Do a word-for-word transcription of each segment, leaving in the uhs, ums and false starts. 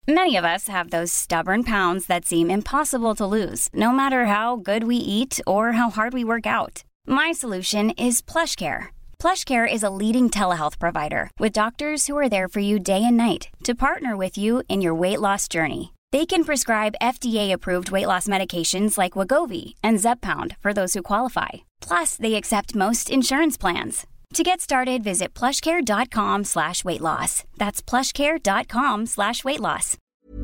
Many of us have those stubborn pounds that seem impossible to lose, no matter how good we eat or how hard we work out. My solution is PlushCare. PlushCare is a leading telehealth provider with doctors who are there for you day and night to partner with you in your weight loss journey. They can prescribe F D A-approved weight loss medications like Wegovy and Zepbound for those who qualify. Plus, they accept most insurance plans. To get started, visit plushcare.com slash weight loss. That's plushcare.com slash weight loss.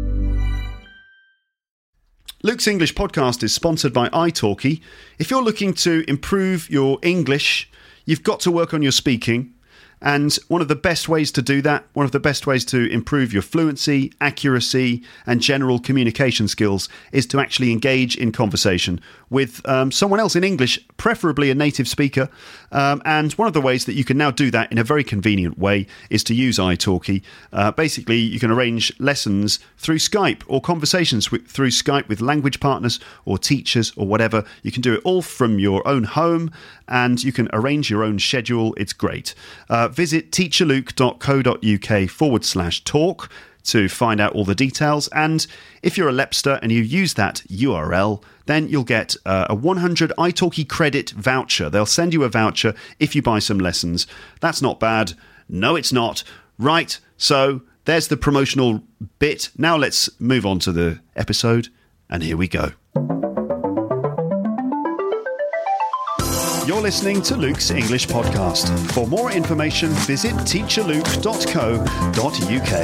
Luke's English podcast is sponsored by italki. If you're looking to improve your English, you've got to work on your speaking. And one of the best ways to do that, one of the best ways to improve your fluency, accuracy, and general communication skills is to actually engage in conversation with um, someone else in English, preferably a native speaker. Um, and one of the ways that you can now do that in a very convenient way is to use italki. Uh, basically, you can arrange lessons through Skype or conversations with, through Skype with language partners or teachers or whatever. You can do it all from your own home and you can arrange your own schedule. It's great. Uh, visit teacherluke.co.uk forward slash talk to find out all the details. And if you're a Lepster and you use that U R L, then you'll get uh, a one hundred italki credit voucher. They'll send you a voucher if you buy some lessons. That's not bad. No, it's not. Right, so there's the promotional bit. Now let's move on to the episode, and here we go. You're listening to Luke's English Podcast. For more information, visit teacherluke dot co dot uk.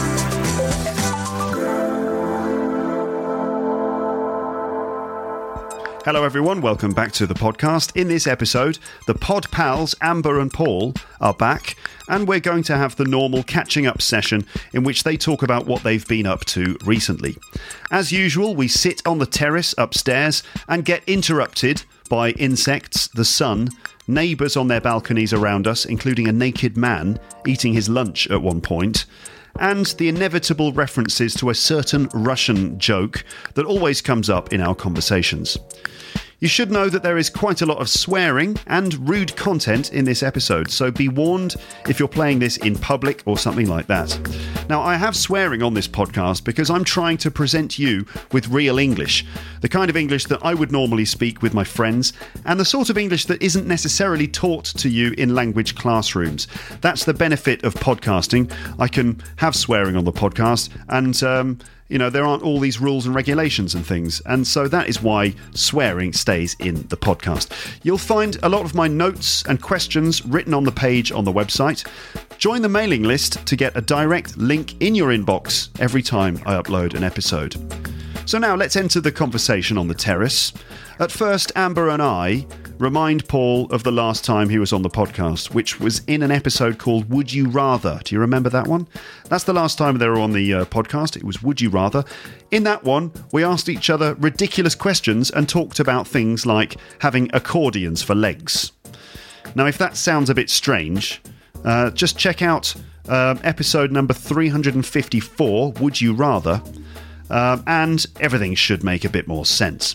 Hello everyone, welcome back to the podcast. In this episode, the pod pals Amber and Paul are back, and we're going to have the normal catching up session in which they talk about what they've been up to recently. As usual, we sit on the terrace upstairs and get interrupted by insects, the sun, neighbours on their balconies around us, including a naked man eating his lunch at one point, and the inevitable references to a certain Russian joke that always comes up in our conversations. You should know that there is quite a lot of swearing and rude content in this episode, so be warned if you're playing this in public or something like that. Now, I have swearing on this podcast because I'm trying to present you with real English, the kind of English that I would normally speak with my friends, and the sort of English that isn't necessarily taught to you in language classrooms. That's the benefit of podcasting. I can have swearing on the podcast, and um, you know, there aren't all these rules and regulations and things. And so that is why swearing stays in the podcast. You'll find a lot of my notes and questions written on the page on the website. Join the mailing list to get a direct link in your inbox every time I upload an episode. So now let's enter the conversation on the terrace. At first, Amber and I remind Paul of the last time he was on the podcast, which was in an episode called Would You Rather. Do you remember that one? That's the last time they were on the uh, podcast. It was Would You Rather. In that one, we asked each other ridiculous questions and talked about things like having accordions for legs. Now, if that sounds a bit strange, uh, just check out uh, episode number three hundred fifty-four, Would You Rather, uh, and everything should make a bit more sense.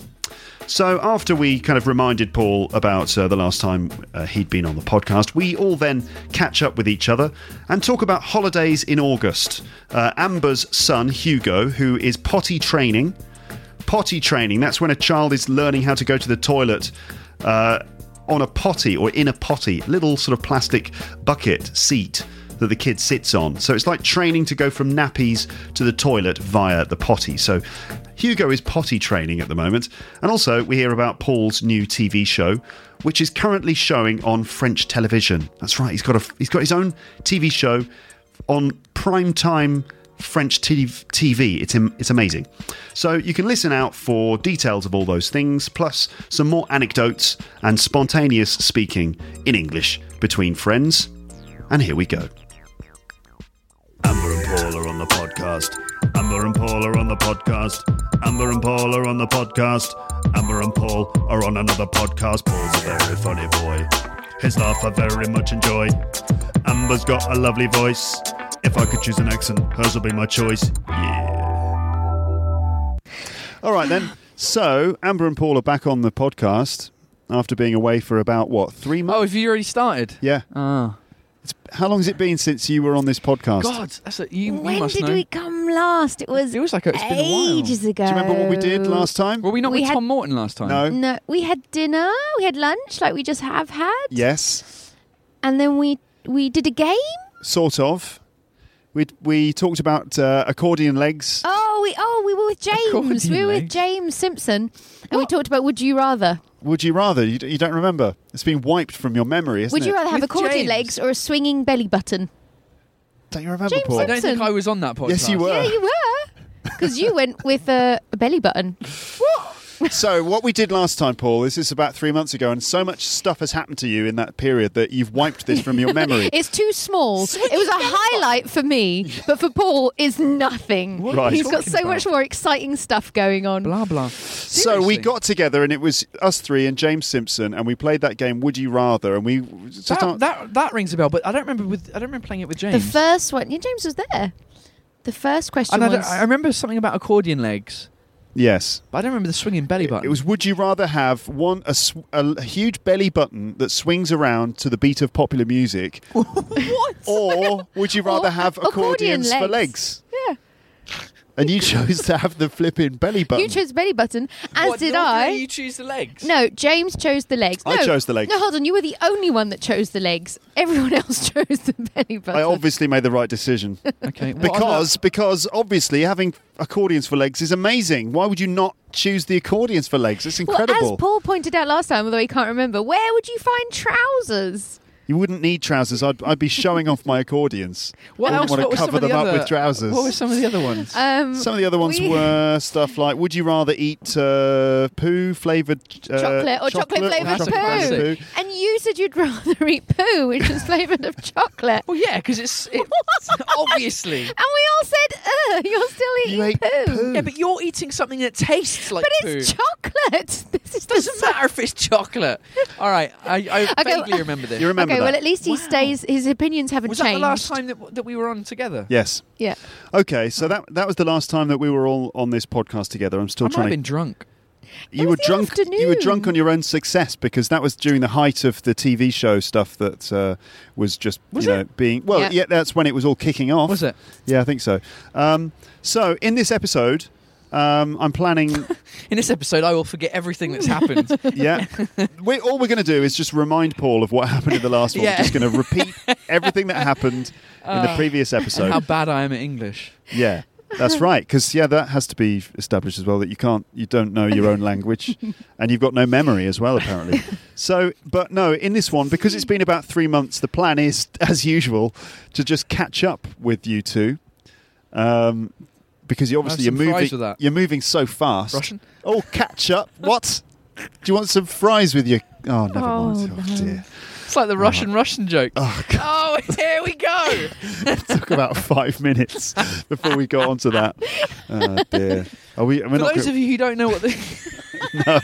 So after we kind of reminded Paul about uh, the last time uh, he'd been on the podcast, we all then catch up with each other and talk about holidays in August. Uh, Amber's son, Hugo, who is potty training. Potty training, that's when a child is learning how to go to the toilet uh, on a potty or in a potty, little sort of plastic bucket seat that the kid sits on. So it's like training to go from nappies to the toilet via the potty. So Hugo is potty training at the moment. And also we hear about Paul's new T V show, which is currently showing on French television. That's right, he's got a he's got his own T V show on primetime French T V. It's it's amazing. So you can listen out for details of all those things, plus some more anecdotes and spontaneous speaking in English between friends. And here we go. Amber and Paul are on the podcast. Amber and Paul are on the podcast. Amber and Paul are on the podcast. Amber and Paul are on another podcast. Paul's a very funny boy. His laugh I very much enjoy. Amber's got a lovely voice. If I could choose an accent, hers will be my choice. Yeah. All right then. So Amber and Paul are back on the podcast after being away for about, what, three months? Oh, have you already started? Yeah. Oh. It's, how long has it been since you were on this podcast? God, that's a, you, when you must did know. we come last? It was. It was like a, it's been a while. ages ago. Do you remember what we did last time? Were we not We with had- Tom Morton last time? No. No, we had dinner. We had lunch, like we just have had. Yes. And then we we did a game. Sort of. We we talked about uh, accordion legs. Oh, we oh we were with James. Accordion We were with legs? James Simpson, and we talked about Would You Rather. Would you rather? You, d- you don't remember? It's been wiped from your memory, isn't Would it? you rather have With accordion James? legs or a swinging belly button? Don't you remember, James Paul? I don't think Simpson. I was on that podcast. Yes, you were. Yeah, you were. Because you went with uh, a belly button. So what we did last time, Paul, is this about three months ago, and so much stuff has happened to you in that period that you've wiped this from your memory. It's too small. It was a highlight for me, but for Paul, is nothing. What are you He's got talking so about? much more exciting stuff going on. Blah, blah. So we Seriously? got together, and it was us three and James Simpson, and we played that game, Would You Rather, and we just That, that, that rings a bell, but I don't remember with. I don't remember playing it with James. The first one, yeah, James was there. The first question and I, don't- was. I remember something about accordion legs, yes. but I don't remember the swinging belly button. It was, would you rather have one a, sw- a huge belly button that swings around to the beat of popular music, what? or would you rather Or have accordion accordions for legs. legs? Yeah. And you chose to have the flipping belly button. You chose belly button, as What, did not I. really You choose the legs. No, James chose the legs. I No, chose the legs. No, hold on. You were the only one that chose the legs. Everyone else chose the belly button. I obviously made the right decision Okay. what because because obviously having accordions for legs is amazing. Why would you not choose the accordions for legs? It's Well, incredible. as Paul pointed out last time, although he can't remember, where would you find trousers? You wouldn't need trousers. I'd, I'd be showing off my accordions. What I else? wouldn't What want were to some cover of the them up other- with trousers. What were some of the other ones? Um, Some of the other ones we- were stuff like, would you rather eat uh, poo flavoured uh, chocolate or chocolate flavoured That's a poo. classic. And you said you'd rather eat poo, which is flavoured of chocolate. well, yeah, because it's, it's obviously. And we all said, ugh, you're still eating You ate poo. poo. Yeah, but you're eating something that tastes like But poo. it's chocolate. This is the Doesn't sa- matter if it's chocolate. All right, I, I Okay, vaguely remember this. You remember Okay, that? well, at least he Wow. stays. His opinions haven't was changed. that the last time that, that we were on together? Yes. Yeah. Okay, so that that was the last time that we were all on this podcast together. I'm still I might trying have to. been drunk. You It were was the drunk. You were afternoon. drunk on your own success because that was during the height of the T V show stuff that uh, was just Was you know it? being well. Yeah. Yeah. That's when it was all kicking off. Was it? Yeah, I think so. Um, so in this episode, um, I'm planning. In this episode, I will forget everything that's happened. Yeah, we, all we're going to do is just remind Paul of what happened in the last one. Yeah. We're just going to repeat everything that happened in the Uh, previous episode. and how bad I am at English. Yeah, that's right. Because yeah, that has to be established as well. That you can't, you don't know your own language, and you've got no memory as well, apparently. So, but no, in this one, because it's been about three months, the plan is, as usual, to just catch up with you two. Um, because you obviously Have you're some fries moving, with that. you're moving so fast. Russian? Oh, catch up! What? Do you want some fries with your? Oh, never Oh, mind. Oh no. dear. It's like the Russian Russian joke. Oh, God. Oh, here we go. It took about five minutes before we got onto that. Oh dear. Are we? We're For not those go- of you who don't know what the no.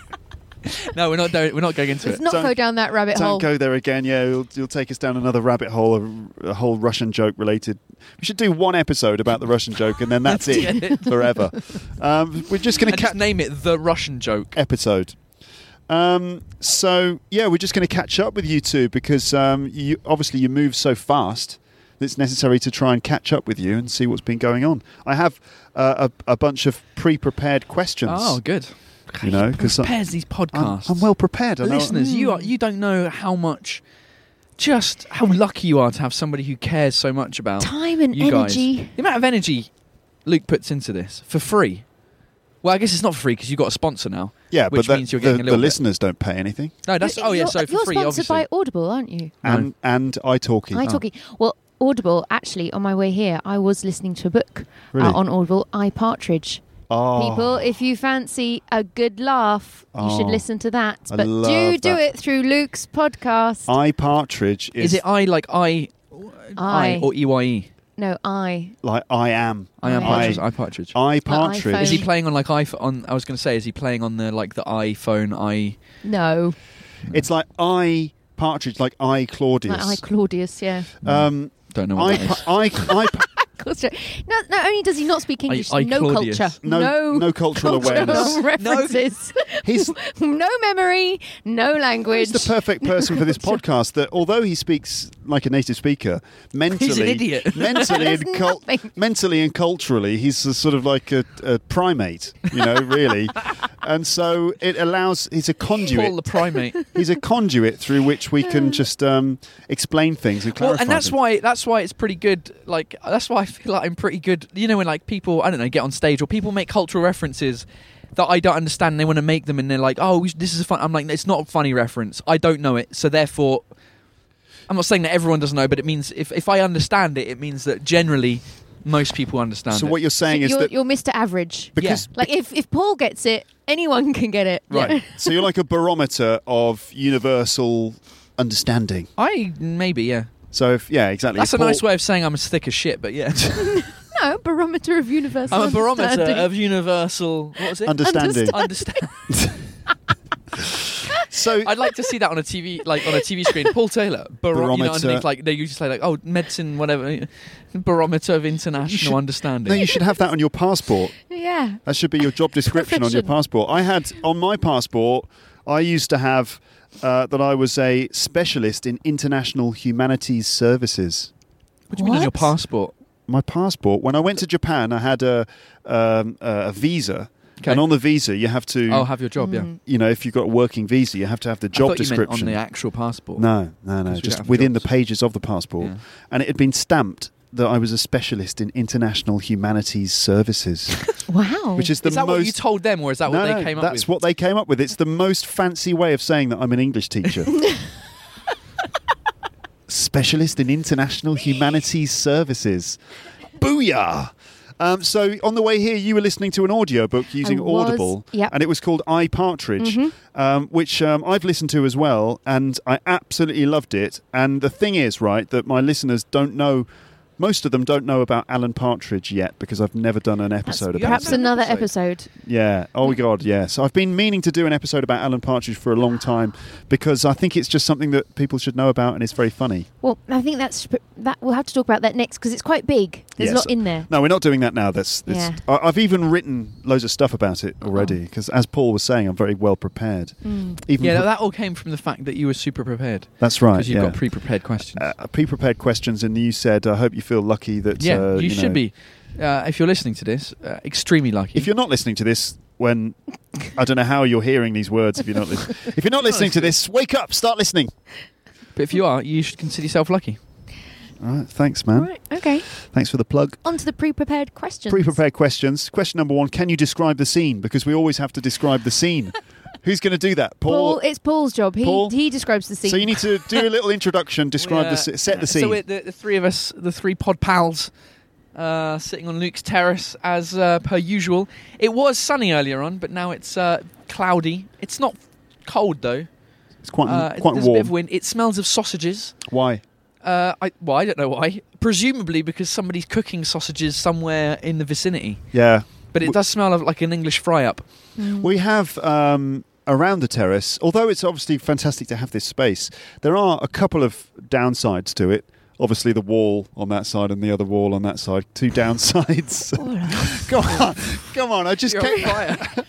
no, we're not doing, we're not going into Let's it. not Don't- go down that rabbit Don't hole. go there again. Yeah, you'll, you'll take us down another rabbit hole, a, a whole Russian joke related. We should do one episode about the Russian joke, and then that's That's it it. forever. Um, we're just going And to just catch name it the Russian joke. episode. Um, so yeah, we're just going to catch up with you two because um, you obviously you move so fast that it's necessary to try and catch up with you and see what's been going on. I have uh, a, a bunch of pre-prepared questions. Oh, good. You know, 'cause I- prepares these I'm, podcasts. I'm well prepared. I know- Listeners, you Hmm. are you don't know how much, just how lucky you are to have somebody who cares so much about Time and you guys. energy. The amount of energy Luke puts into this for free. Well, I guess it's not for free because you've got a sponsor now. Yeah, which but that- means you're the, getting a the little bit. listeners don't pay anything, No, that's oh yeah, You're- so for you're free, sponsored obviously. by Audible, aren't you? No. and and iTalki. iTalki. Well, Audible. Actually, on my way here, I was listening to a book Really? uh, on Audible. I Partridge. Oh, People, if you fancy a good laugh, you should Oh, listen to that. I But do love do that. it through Luke's podcast. I Partridge is, Is it I like I, I I. or E Y E? no, I. like I am. I am I- partridge. I partridge. I iPhone. Partridge. Is he playing on like iPhone? On, I was going to say, is he playing on the like the iPhone? I No, It's like I Partridge, like I Claudius. like I Claudius. Yeah. um, don't know what I, that is. pa- I, I, pa- culture. Not, not only does he not speak English, I- I no Claudius. culture. No- no, no cultural awareness. references. He's no memory, no language. He's the perfect person for this podcast. That although he speaks like a native speaker, mentally, He's an idiot. mentally, and There's cul- nothing. mentally and culturally, he's a sort of like a, a primate, you know, really. And so it allows. He's a conduit. Paul the primate. He's a conduit through which we can just um, explain things and clarify. Well, and that's them. why that's why it's pretty good. Like that's why I feel like I'm pretty good. You know, when like people, I don't know, get on stage or people make cultural references that I don't understand. And they want to make them, and they're like, "Oh, we should- this is a fun." I'm like, "It's not a funny reference. I don't know it, so therefore." I'm not saying that everyone doesn't know, but it means if, if I understand it, it means that generally most people understand So it. what you're saying is you're, that you're Mister Average. because Like if, if Paul gets it, anyone can get it. Right. so you're like a barometer of universal understanding. I maybe yeah. So if yeah, exactly. That's If a nice Paul- way of saying I'm as thick as shit, but yeah. No, barometer of universal I'm a barometer understanding. of universal. What was it? Understanding. Understand. So I'd like to see that on a T V, like on a T V screen. Paul Taylor, baro- you know, Barometer. underneath, like they usually say, like, oh, medicine, whatever, barometer of international should- understanding. no, you should have that on your passport. Yeah. That should be your job description on your Profession. passport. I had on my passport. I used to have uh, that I was a specialist in international humanities services. what do you mean on your What? passport? My passport. When I went to Japan, I had a um, a visa, Okay. and on the visa you have to. Oh, have your job, yeah. Mm. You know, if you've got a working visa, you have to have the I job thought you meant description. on the actual passport. No, no, no. Because we don't Just have within jobs. the pages of the passport. Yeah. And it had been stamped that I was a specialist in international humanities services, Wow. which is the Is that most. what you told them, or is that no, what they no, came up that's with? what they came up with. It's the most fancy way of saying that I'm an English teacher. Specialist in international humanities services. Booyah! Um, so on the way here, you were listening to an audiobook using I was, Audible, yep. and it was called I, Partridge, um, which um, I've listened to as well, and I absolutely loved it. And the thing is, right, that my listeners don't know, most of them don't know about Alan Partridge yet, because I've never done an episode you about Perhaps it. an another episode. episode. Yeah. Oh, God, yes. I've been meaning to do an episode about Alan Partridge for a long time, because I think it's just something that people should know about, and it's very funny. Well, I think that's that. We'll have to talk about that next because it's quite big. There's Yes. a lot in there. No, we're not doing that now. That's, that's Yeah. I, I've even written loads of stuff about it already, because as Paul was saying, I'm very well prepared. Mm. Even Yeah, pre- that all came from the fact that you were super prepared. that's right. Because you've yeah. got pre-prepared questions. uh, pre-prepared questions, and you said, "I hope you feel lucky that." yeah, uh, you, you should know, be. Uh, if you're listening to this, uh, extremely lucky. If you're not listening to this, when I don't know how you're hearing these words. If you're not, li- if you're not listening to this, wake up, start listening. but if you are, you should consider yourself lucky. All right, thanks, man. Right. Okay. Thanks for the plug. On to the pre-prepared questions. Pre-prepared questions. Question number one: can you describe the scene? Because we always have to describe the scene. Who's going to do that? Paul, it's Paul's job. He Paul? he describes the scene. So you need to do a little introduction, describe the We're, s- set the uh, scene. So we're the, the three of us, the three pod pals, uh, sitting on Luke's terrace as uh, per usual. It was sunny earlier on, but now it's uh, cloudy. It's not cold though. it's quite Uh, quite there's a bit of warm. wind. It smells of sausages. Why? Uh, I, well, I don't know why. Presumably because somebody's cooking sausages somewhere in the vicinity. Yeah, But it W- does smell of like an English fry-up. Mm. we have um, around the terrace. Although it's obviously fantastic to have this space, there are a couple of downsides to it. Obviously, the wall on that side and the other wall on that side. Two downsides. Come on, come on! I just You're on came. fire.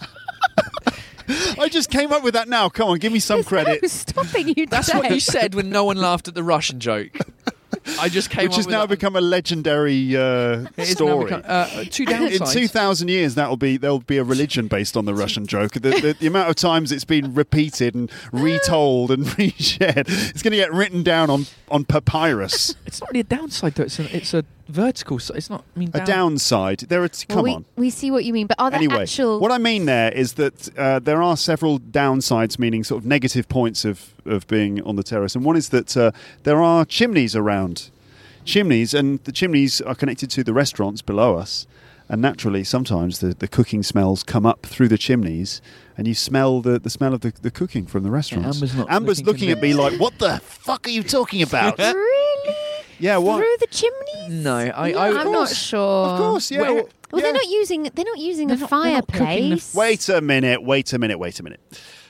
I just came up with that now. Come on, give me some There's credit. no stopping you. That's today. what you said when no one laughed at the Russian joke. I just came Which up has with now that. become a legendary uh, It is now story. become- uh, two In downsides. two thousand years, that'll be there'll be a religion based on the Russian joke. The, the, the amount of times it's been repeated and retold and reshared, it's going to get written down on, on papyrus. It's not really a downside though. It's a, it's a vertical. So it's not. I mean, A down. downside. There are. T- Well, come we, on. we see what you mean, but are there Anyway, actual? what I mean there is that uh, there are several downsides, meaning sort of negative points of, of being on the terrace. And one is that uh, there are chimneys around. Chimneys, and the chimneys are connected to the restaurants below us. And naturally, sometimes the, the cooking smells come up through the chimneys, and you smell the, the smell of the, the cooking from the restaurants. Amber's not Amber's looking looking at me like, what the fuck are you talking about? Really? Yeah, what? Through the chimneys? No, I. No, I I'm course. not sure. Of course, yeah. Where- well, Well, yeah. they're not using. They're not using They're a not- they're not cooking the- fireplace. Wait a minute, wait a minute, wait a minute.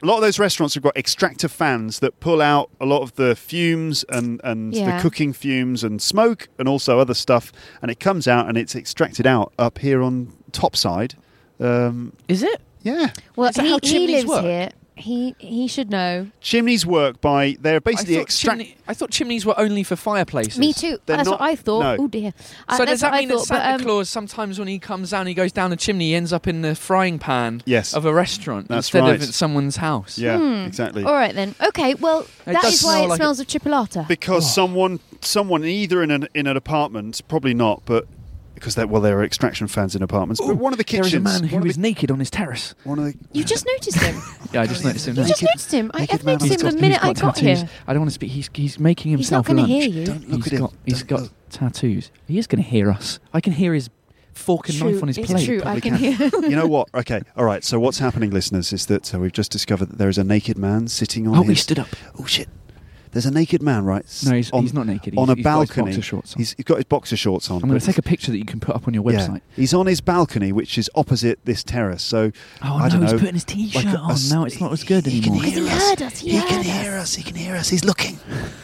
a lot of those restaurants have got extractor fans that pull out a lot of the fumes and, and Yeah. the cooking fumes and smoke and also other stuff, and it comes out and it's extracted out up here on Topside. Um, Is it? yeah. Well, Is that he, how he chimneys lives work? here. He he should know. Chimneys work by, they're basically I thought, extract. chimney, I thought chimneys were only for fireplaces. Me too. They're That's not- what I thought. no. Oh dear. Uh, So that's does that what mean I that thought, Santa but, um, Claus sometimes when he comes down, he goes down the chimney, he ends up in the frying pan Yes. of a restaurant That's instead right. of at someone's house? Yeah, Hmm. exactly. All right then. Okay. Well, that does is why smell it like smells of chipolata. Because Oh. someone, someone either in an in an apartment, probably not, but because there, well, there are extraction fans in apartments. but one of the There kitchens, is a man who one, of is the, naked on his terrace. one of the, You just noticed him. Yeah, I just noticed him. You now. just Naked- noticed him. I, naked I've man noticed on him top. the minute I He's got tattoos. here. I don't want to speak. He's he's making He's himself not going to lunch. hear you. Don't look He's at him. got he's Don't got look. tattoos. He is going to hear us. I can hear his fork and True, knife on his it's plate. true. I Probably can can. hear. You know what? Okay, all right. So what's happening, listeners, is that uh, we've just discovered that there is a naked man sitting on. Oh, his, he stood up. Oh shit! There's a naked man, right? s- No, he's, on, he's not naked. on he's, a he's got his balcony. boxer shorts on. He's, he's got his boxer shorts on. I'm going but to take a picture that you can put up on your yeah, website. he's on his balcony, which is opposite this terrace. So Oh I no, don't he's know, putting his t-shirt like a- a on. s- Now it's not as good he anymore. Can hear He us. heard us, he He heard can us. hear us. He can hear us. He's looking.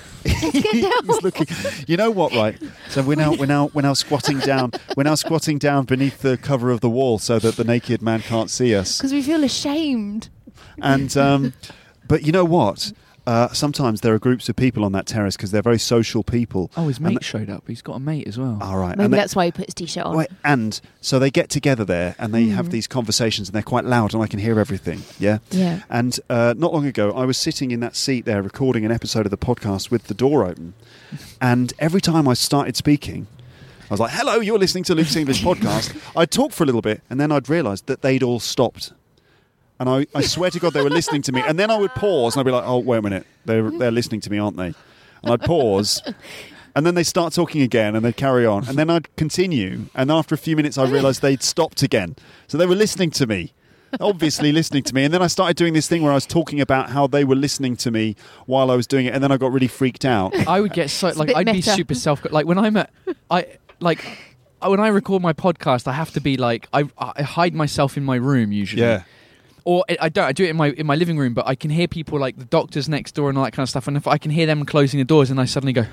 Get down. He's looking. You know what? Right. So we're now we're now we're now squatting down. We're now squatting down beneath the cover of the wall so that the naked man can't see us. Because we feel ashamed. And um, but you know what? Uh, sometimes there are groups of people on that terrace because they're very social people. Oh, his And mate th- showed up. He's got a mate as well. All right. Maybe and they- that's why he put his t-shirt on. Right, and so they get together there and they Hmm. have these conversations and they're quite loud and I can hear everything. Yeah. Yeah. And uh, not long ago, I was sitting in that seat there recording an episode of the podcast with the door open. And every time I started speaking, I was like, hello, you're listening to Luke's English podcast. I'd talk for a little bit and then I'd realised that they'd all stopped. And I, I swear to God, they were listening to me. And then I would pause and I'd be like, oh, wait a minute. They're, they're listening to me, aren't they? And I'd pause. And then they start talking again and they'd carry on. And then I'd continue. And after a few minutes, I realised they'd stopped again. So they were listening to me. Obviously listening to me. And then I started doing this thing where I was talking about how they were listening to me while I was doing it. And then I got really freaked out. I would get so a like bit I'd be meta. super self like when I'm at I like when I record my podcast I have to be like I I hide myself in my room usually. Yeah. Or I I don't. I do it in my in my living room, but I can hear people like the doctors next door and all that kind of stuff. And if I can hear them closing the doors, and I suddenly go,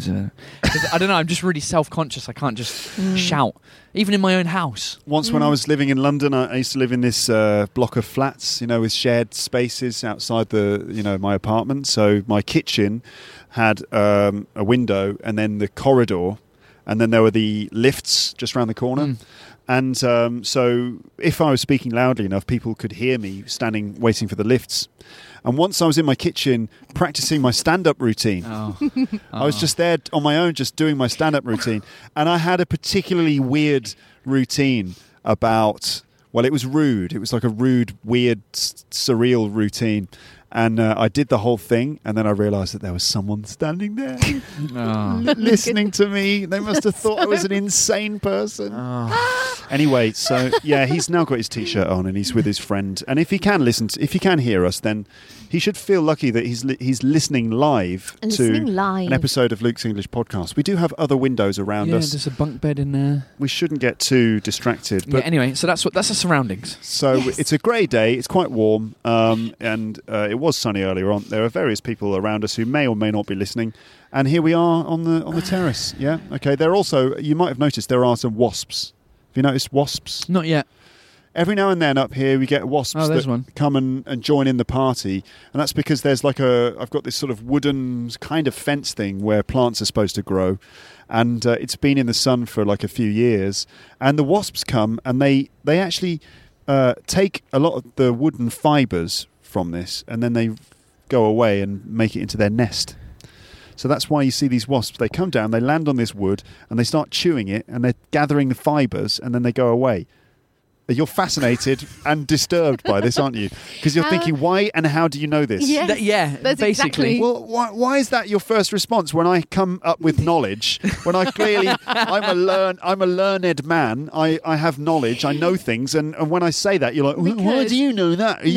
'Cause I don't know. I'm just really self conscious. I can't just shout, even in my own house. Once when I was living in London, I I used to live in this uh, block of flats, you know, with shared spaces outside the, you know, my apartment. So my kitchen had um, a window and then the corridor, and then there were the lifts just around the corner. Mm. And um, so if I was speaking loudly enough, people could hear me standing waiting for the lifts. And once I was in my kitchen practicing my stand-up routine. Oh. I was just there on my own, just doing my stand-up routine. And I had a particularly weird routine about, well, it was rude. It was like a rude, weird, s- surreal routine. And uh, I did the whole thing, and then I realised that there was someone standing there Oh. listening to me. They must have thought I was an insane person. Oh. Anyway, so yeah, he's now got his t-shirt on and he's with his friend. And if he can listen, to, if he can hear us, then he should feel lucky that he's li- he's listening live And to listening live. an episode of Luke's English podcast. We do have other windows around Yeah, us. there's a bunk bed in there. We shouldn't get too distracted. But yeah, anyway, so that's what that's the surroundings. so Yes. it's a grey day. It's quite warm, um, and uh, it was sunny earlier on. There are various people around us who may or may not be listening, and here we are on the on the terrace. Yeah, okay. There are also, you might have noticed, there are some wasps. Have you noticed wasps? Not yet. Every now and then up here we get wasps Oh, there's that one. come and, and join in the party, and that's because there's like a I've got this sort of wooden kind of fence thing where plants are supposed to grow, and uh, it's been in the sun for like a few years, and the wasps come and they they actually uh, take a lot of the wooden fibres from this, and then they go away and make it into their nest. So that's why you see these wasps. They come down, they land on this wood, and they start chewing it, and they're gathering the fibres, and then they go away. You're fascinated and disturbed by this, aren't you? Because you're How- thinking, why and how do you know this? Yeah. Th- yeah, That's basically. exactly- Well, why, why is that your first response when I come up with knowledge? When I clearly, I'm a learn, I'm a learned man. I, I have knowledge. I know things, and, and when I say that, you're like, "Wh- why Because- do you know that? You would.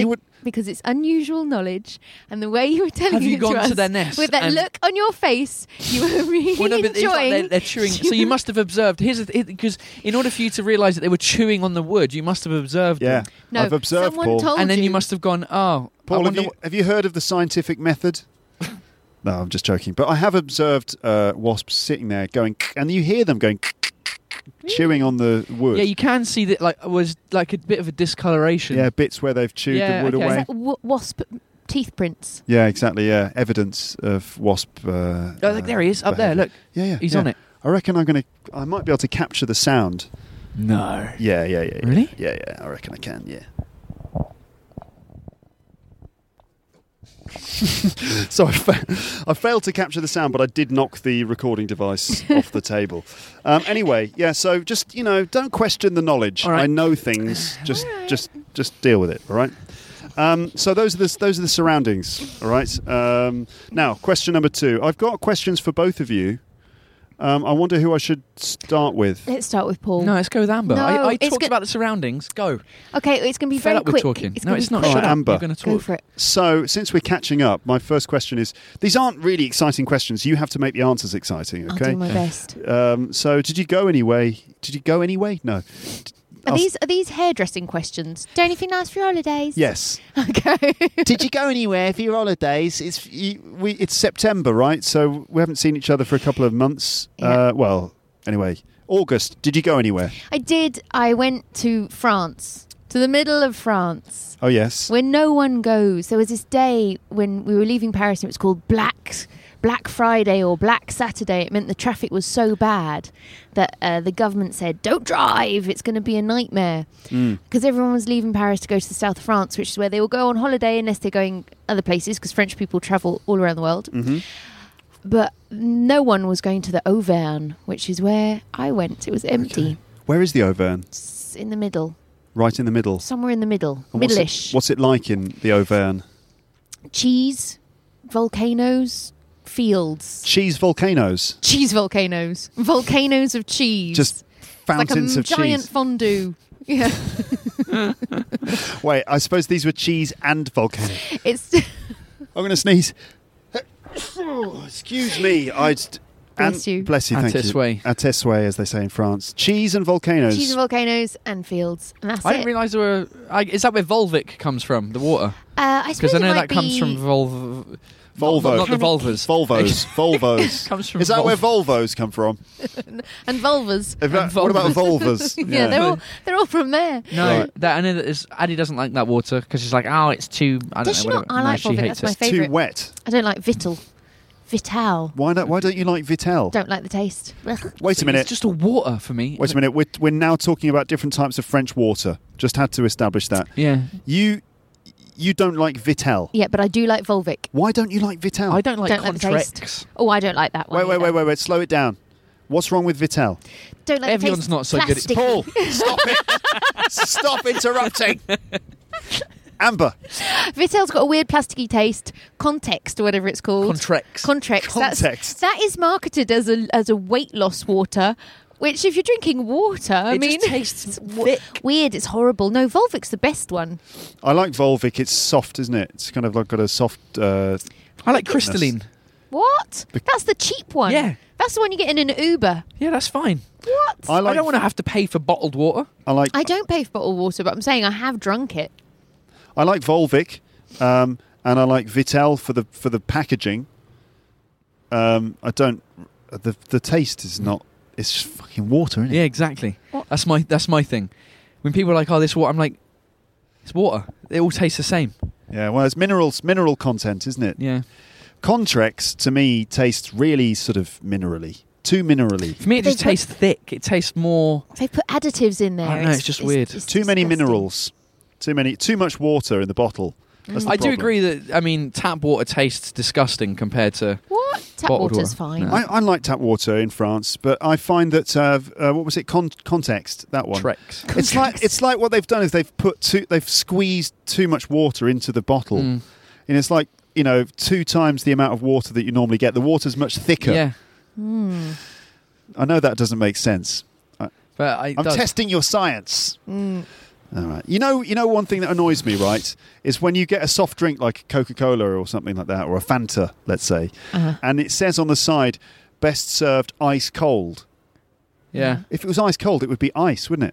because it's unusual knowledge, and the way you were telling Have you it gone to, to us, their nest with that and- look on your face, you were really Well, no, but it's like enjoying. they're, they're chewing. So you must have observed. Here's because in order for you to realise that they were chewing on the wood, you must have observed. Yeah, them. No, I've observed, someone Paul. told And then you you must have gone. Oh, I Paul, have wonder you, what- have you heard of the scientific method? No, I'm just joking. But I have observed uh, wasps sitting there going, and you hear them going, chewing on the wood. Yeah, you can see that. Like was like a bit of a discoloration. Yeah, bits where they've chewed Yeah, the wood okay. Is away. that w- wasp teeth prints? Yeah, exactly. Yeah, evidence of wasp. Uh, Oh, look, there he is up there. behaviour. Look, Yeah, yeah. he's yeah. on it. I reckon I'm going to. I might be able to capture the sound. No. Yeah, yeah, yeah. yeah. Really? Yeah, yeah. I reckon I can. Yeah. So I, fa- I failed to capture the sound, but I did knock the recording device off the table. Um, anyway, yeah. So just you know, don't question the knowledge. All right. I know things. Just, just, just deal with it. All right. Um, so those are the those are the surroundings. All right. Um, now, question number two. I've got questions for both of you. Um, I wonder who I should start with. Let's start with Paul. No, let's go with Amber. No, I, I it's talked go- about the surroundings. Go. Okay, it's going to be Fed very up with quick. talking. It's No, gonna it's be not. quick. Shut up. Amber. You're going to Go talk. for it. So, since we're catching up, my first question is: these aren't really exciting questions. You have to make the answers exciting. I'll Okay. do my best. Um, so, did you go anyway? Did you go anyway? No. Are I'll- these are these hairdressing questions? Do anything nice for your holidays? Yes. Okay. Did you go anywhere for your holidays? It's you, we. It's September, right? So we haven't seen each other for a couple of months. Yeah. Uh, well, anyway, August. Did you go anywhere? I did. I went to France, to the middle of France, Oh yes. where no one goes. There was this day when we were leaving Paris, and it was called Black Black Friday or Black Saturday. It meant the traffic was so bad that uh, the government said, "Don't drive. It's going to be a nightmare." Mm. Because everyone was leaving Paris to go to the south of France, which is where they will go on holiday unless they're going other places, because French people travel all around the world. Mm-hmm. But no one was going to the Auvergne, which is where I went. It was empty. Okay. Where is the Auvergne? It's in the middle, Right in the middle. somewhere in the middle, And what's middle-ish. it, what's it like in the Auvergne? Cheese, volcanoes, fields. Cheese volcanoes. Cheese volcanoes. Volcanoes of cheese. Just It's like a fountains of giant cheese. fondue. Yeah. Wait, I suppose these were cheese and volcano. It's I'm going to sneeze. Excuse me. I just, Bless and, you. Bless you, thank you. Attesway. Attesway, as they say in France. Cheese and volcanoes. cheese and volcanoes and fields. And that's I it. didn't realise there were. I, is that where Volvic comes from? The water? uh, I suppose Because I it know might that comes be- from Volvo. Volvo. Not, not the Volvas. Volvos. Volvos. Comes from Is that Volvo. where Volvos come from? and vulvas. If that- And what about Volvos. vulvas? Yeah, they're all they're all from there. No, Right. that I know that is, Addie doesn't like that water because she's like, oh, it's too. I don't Does know. she not? whatever. I No, like she Volvic, hates that's my it. favourite. Too wet. I don't like Vital. Vital. Why don't Why don't you like Vitel? Don't like the taste. Ugh. Wait a minute. It's just a water for me. Wait a minute. We're, we're now talking about different types of French water. Just had to establish that. Yeah, You you don't like Vitel. Yeah, but I do like Volvic. Why don't you like Vitel? I don't like Don't like the taste. Contrex. Oh, I don't like that one. Wait, wait, either. wait, wait, wait. Slow it down. What's wrong with Vitel? Don't like Everyone's the not taste. so good at- Plastic. Paul, stop it. Stop interrupting. Amber. Vitel's got a weird plasticky taste. Context or whatever it's called. Contrex. Contrex. That's, Context. that is marketed as a as a weight loss water. Which, if you're drinking water, I It mean, just tastes it's w- thick. weird. It's horrible. No, Volvic's the best one. I like Volvic. It's soft, isn't it? It's kind of like got a soft. Uh, I like crystalline. What? Bec- That's the cheap one. Yeah. That's the one you get in an Uber. Yeah, that's fine. What? I I, like. don't want to have to pay for bottled water. I like. I don't pay for bottled water, but I'm saying I have drunk it. I like Volvic, um, and I like Vitel for the for the packaging. Um, I don't. The the taste is not. It's just fucking water, isn't it? Yeah, exactly. What? That's my that's my thing. When people are like, "Oh, this water," I'm like, "It's water. It all tastes the same." Yeah. Well, it's minerals, mineral content, isn't it? Yeah. Contrex to me tastes really sort of minerally, too minerally. For me, it They just put- tastes thick. It tastes more. They put additives in there. I don't know, it's just weird. Too many disgusting. minerals, too many, too much water in the bottle. That's the I do problem. agree that I mean tap water tastes disgusting compared to. What? Tap Bottled water's water. fine. No. I, I like tap water in France, but I find that uh, uh, what was it? Con- context that one. Trex. It's like it's like what they've done is they've put too, they've squeezed too much water into the bottle, Mm. and it's like you know two times the amount of water that you normally get. The water's much thicker. Yeah, Mm. I know that doesn't make sense. but I. I'm does. testing your science. Mm. All right. You know, you know, one thing that annoys me, right, is when you get a soft drink like Coca-Cola or something like that, or a Fanta, let's say, Uh-huh. and it says on the side, "Best served ice cold." Yeah. If it was ice cold, it would be ice, wouldn't it?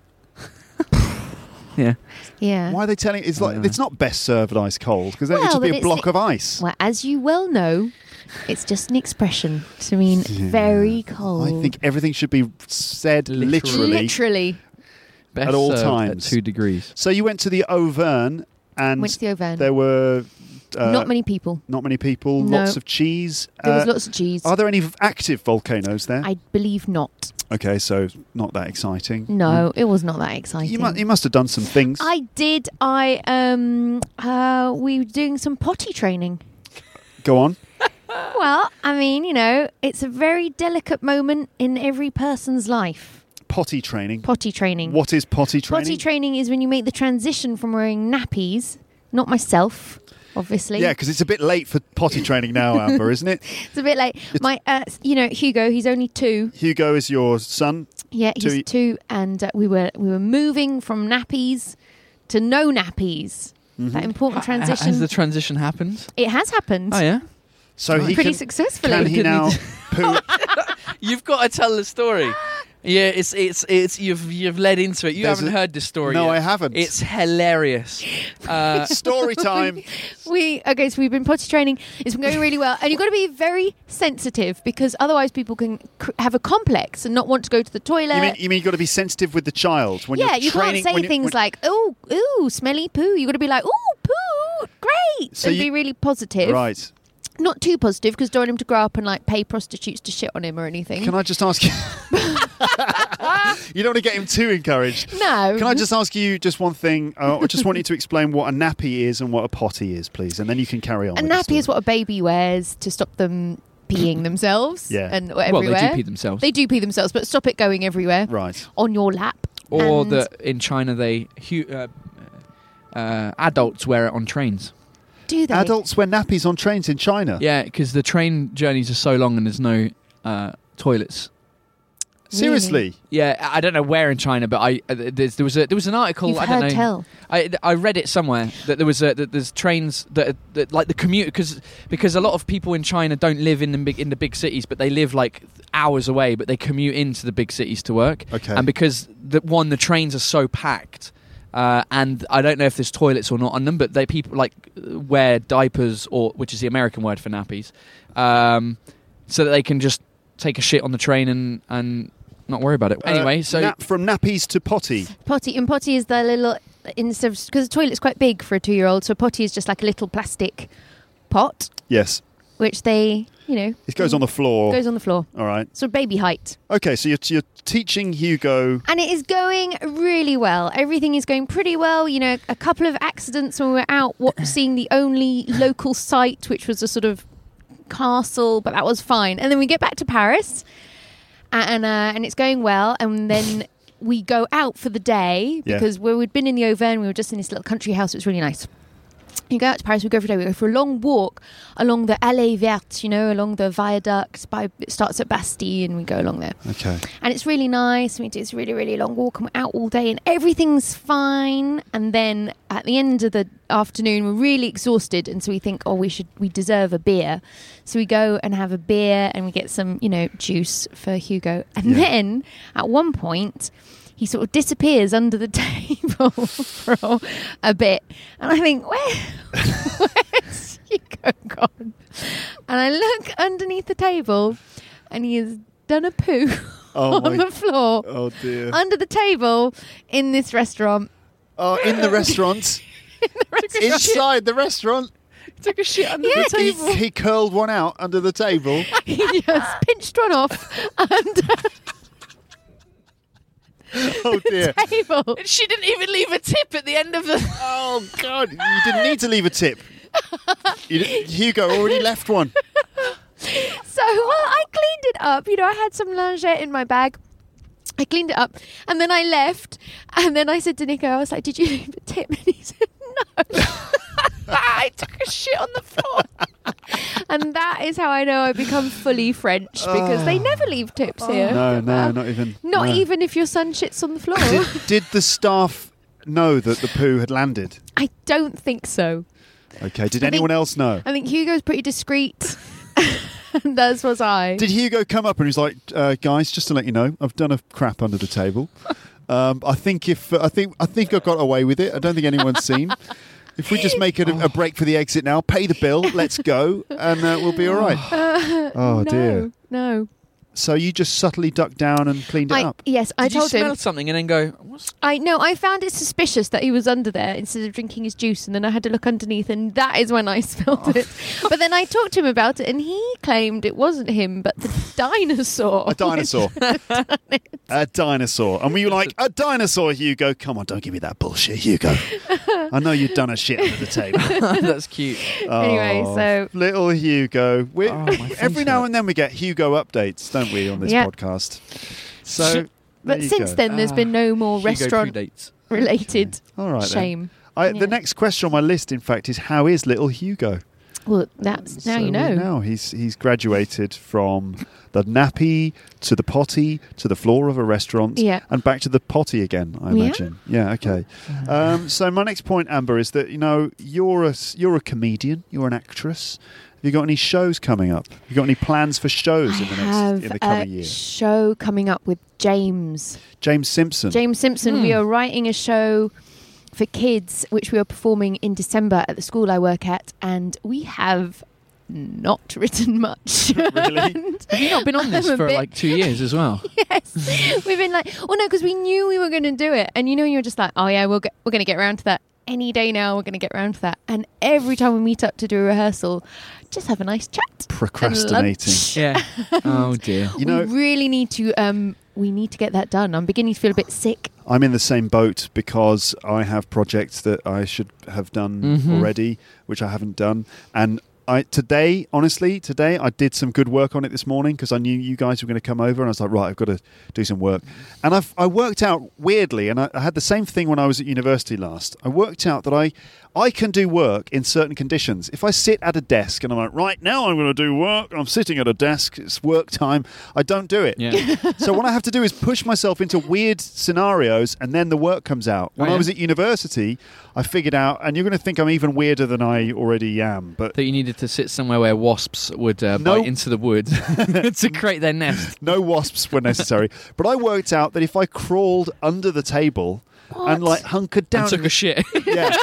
Yeah. Yeah. Why are they telling? It's like Yeah. it's not best served ice cold because then Well, it'd just be but a it's block the- of ice. Well, as you well know, it's just an expression to mean very cold. I think everything should be said Literally. literally. Literally. Best At all served times. At two degrees. So you went to the Auvergne, and Went to the Auvergne. there were uh, Not many people. not many people, No. lots of cheese. There was Uh, lots of cheese. Are there any v- active volcanoes there? I believe not. Okay, so not that exciting. No, it was not that exciting. You must, you must have done some things. I did. I um. Uh, we were doing some potty training. Go on. Well, I mean, you know, it's a very delicate moment in every person's life. Potty training. Potty training. What is potty training? Potty training is when you make the transition from wearing nappies. Not myself, obviously. Yeah, because it's a bit late for potty training now, Amber, isn't it? It's a bit like my, uh, you know, Hugo. He's only two. Hugo is your son. Yeah, he's Two- two, and uh, we were we were moving from nappies to no nappies. Mm-hmm. That important transition. Has the transition happened? it has happened. Oh, yeah? So he Pretty can, successfully. Can he Couldn't now he poo? You've got to tell the story. Yeah, it's it's it's you've you've led into it. You There's haven't a- heard this story. No, yet. I haven't. It's hilarious. Uh, Story time. We okay, so we've been potty training. It's been going really well, and you've got to be very sensitive because otherwise people can cr- have a complex and not want to go to the toilet. You mean you mean you've got to be sensitive with the child when yeah, you're you training? can't say when you- things when- like "ooh, ooh, smelly poo." You got to be like "ooh, poo, great," So and you- be really positive. Right. Not too positive because don't want him to grow up and like pay prostitutes to shit on him or anything. Can I just ask you? You don't want to get him too encouraged. No. Can I just ask you just one thing? Uh, I just want you to explain what a nappy is and what a potty is, please, and then you can carry on. A with the nappy is story. what a baby wears to stop them peeing themselves. Yeah. And well, everywhere. they do pee themselves. They do pee themselves, but stop it going everywhere Right. on your lap. or And- that in China they hu- uh, uh, adults wear it on trains. Do they? Adults wear nappies on trains in China. Yeah, because the train journeys are so long and there's no uh, toilets. Seriously. Yeah, I don't know where in China, but I uh, there's, there was a there was an article. You've I don't heard know. tell. I, I read it somewhere that there was a, that there's trains that, that like the commute because because a lot of people in China don't live in the big in the big cities, but they live like hours away, but they commute into the big cities to work. Okay. And because the one the trains are so packed, uh, and I don't know if there's toilets or not on them, but they people like wear diapers or which is the American word for nappies, um, so that they can just take a shit on the train and and not worry about it. Uh, Anyway, so nap- from nappies to potty. Potty. And potty is the little, instead of, because the toilet's quite big for a two-year-old, so potty is just like a little plastic pot, Yes. which they, you know. It goes on the floor. Goes on the floor. All right. So baby height. Okay, so you're, you're teaching Hugo. And it is going really well. Everything is going pretty well. You know, a couple of accidents when we were out what, seeing the only local site, which was a sort of castle, but that was fine. And then we get back to Paris, and uh, and it's going well. And then we go out for the day Yeah. because where we'd been in the Auvergne, we were just in this little country house. It was really nice. You go out to Paris, we go for a day, we go for a long walk along the Allée Verte, you know, along the viaduct. By, it starts at Bastille and we go along there. Okay. And it's really nice. We do this really, really long walk and we're out all day and everything's fine. And then at the end of the afternoon, we're really exhausted. And so we think, oh, we should, we deserve a beer. So we go and have a beer and we get some, you know, juice for Hugo. And Yeah. then at one point, he sort of disappears under the table for a bit. And I think, where, where's Hugo gone? And I look underneath the table and he has done a poo Oh, on my. the floor Oh, dear. under the table in this restaurant. Oh, in the restaurant. Inside the restaurant. took a shit under Yeah, the He, table. he curled one out under the table. He just pinched one off under Oh, dear. the table. And she didn't even leave a tip at the end of the. Oh, God. You didn't need to leave a tip. You di- Hugo already left one. So well, I cleaned it up. You know, I had some lingette in my bag. I cleaned it up and then I left. And then I said to Nico, I was like, did you leave a tip? And he said, no. I took a shit on the floor. And that is how I know I become fully French because they never leave tips here. No, no, Uh, not even. Not no. even if your son shits on the floor. Did, did the staff know that the poo had landed? I don't think so. Okay. Did I anyone think- else know? I think Hugo's pretty discreet. And as was I. Did Hugo come up and he's like, uh, guys, just to let you know, I've done a crap under the table. Um, I think if uh, I think I think I got away with it. I don't think anyone's seen. If we just make a, a break for the exit now, pay the bill, let's go, and uh, we'll be all right. Uh, Oh, no, dear. No. So you just subtly ducked down and cleaned it I, up. yes, I Did you told smell him. something and then go, what's I no, I found it suspicious that he was under there instead of drinking his juice, and then I had to look underneath, and that is when I smelled it. But then I talked to him about it, and he claimed it wasn't him, but the dinosaur. A dinosaur. A dinosaur. And we were like, a dinosaur, Hugo. Come on, don't give me that bullshit, Hugo. I know you've done a shit under the table. that's cute. Anyway, Oh, so- little Hugo. We Oh, my face every now hurt. and then we get Hugo updates, don't we, on this Yeah. podcast? So, there But you since go. then, there's been no more Hugo restaurant predates. related All right, then. shame. I, Yeah. The next question on my list, in fact, is how is little Hugo? Well, that's now So you we know. know he's he's graduated from the nappy to the potty to the floor of a restaurant Yeah. and back to the potty again. I Yeah. imagine. Yeah. Okay. Um, so my next point, Amber, is that you know you're a s- you're a comedian. You're an actress. Have you got any shows coming up? Have you got any plans for shows I in the have next in the a coming year? show coming up with James. James Simpson. James Simpson. Hmm. We are writing a show for kids, which we are performing in December at the school I work at, and we have not written much. Really? And Have you not been on this I'm a for bit- like two years as well? yes, we've been like, oh no, because we knew we were going to do it, and you know, you're just like, oh yeah, we'll get, we're going to get around to that any day now. We're going to get around to that, and every time we meet up to do a rehearsal, just have a nice chat. and Procrastinating. lunch. Yeah. Oh dear. You know, we really need to. Um, we need to get that done. I'm beginning to feel a bit sick. I'm in the same boat because I have projects that I should have done Mhm. already, which I haven't done. And I today, honestly, today I did some good work on it this morning because I knew you guys were going to come over, and I was like, right, I've got to do some work. And I've I worked out weirdly, and I, I had the same thing when I was at university last. I worked out that I I can do work in certain conditions. If I sit at a desk and I'm like, right now I'm going to do work, I'm sitting at a desk, it's work time, I don't do it. Yeah. So what I have to do is push myself into weird scenarios, and then the work comes out. When Oh, I yeah? was at university, I figured out, and you're going to think I'm even weirder than I already am, but That you needed to sit somewhere where wasps would uh, No. bite into the wood to create their nest. no wasps were necessary. But I worked out that if I crawled under the table and like hunkered down, And took a shit. yeah.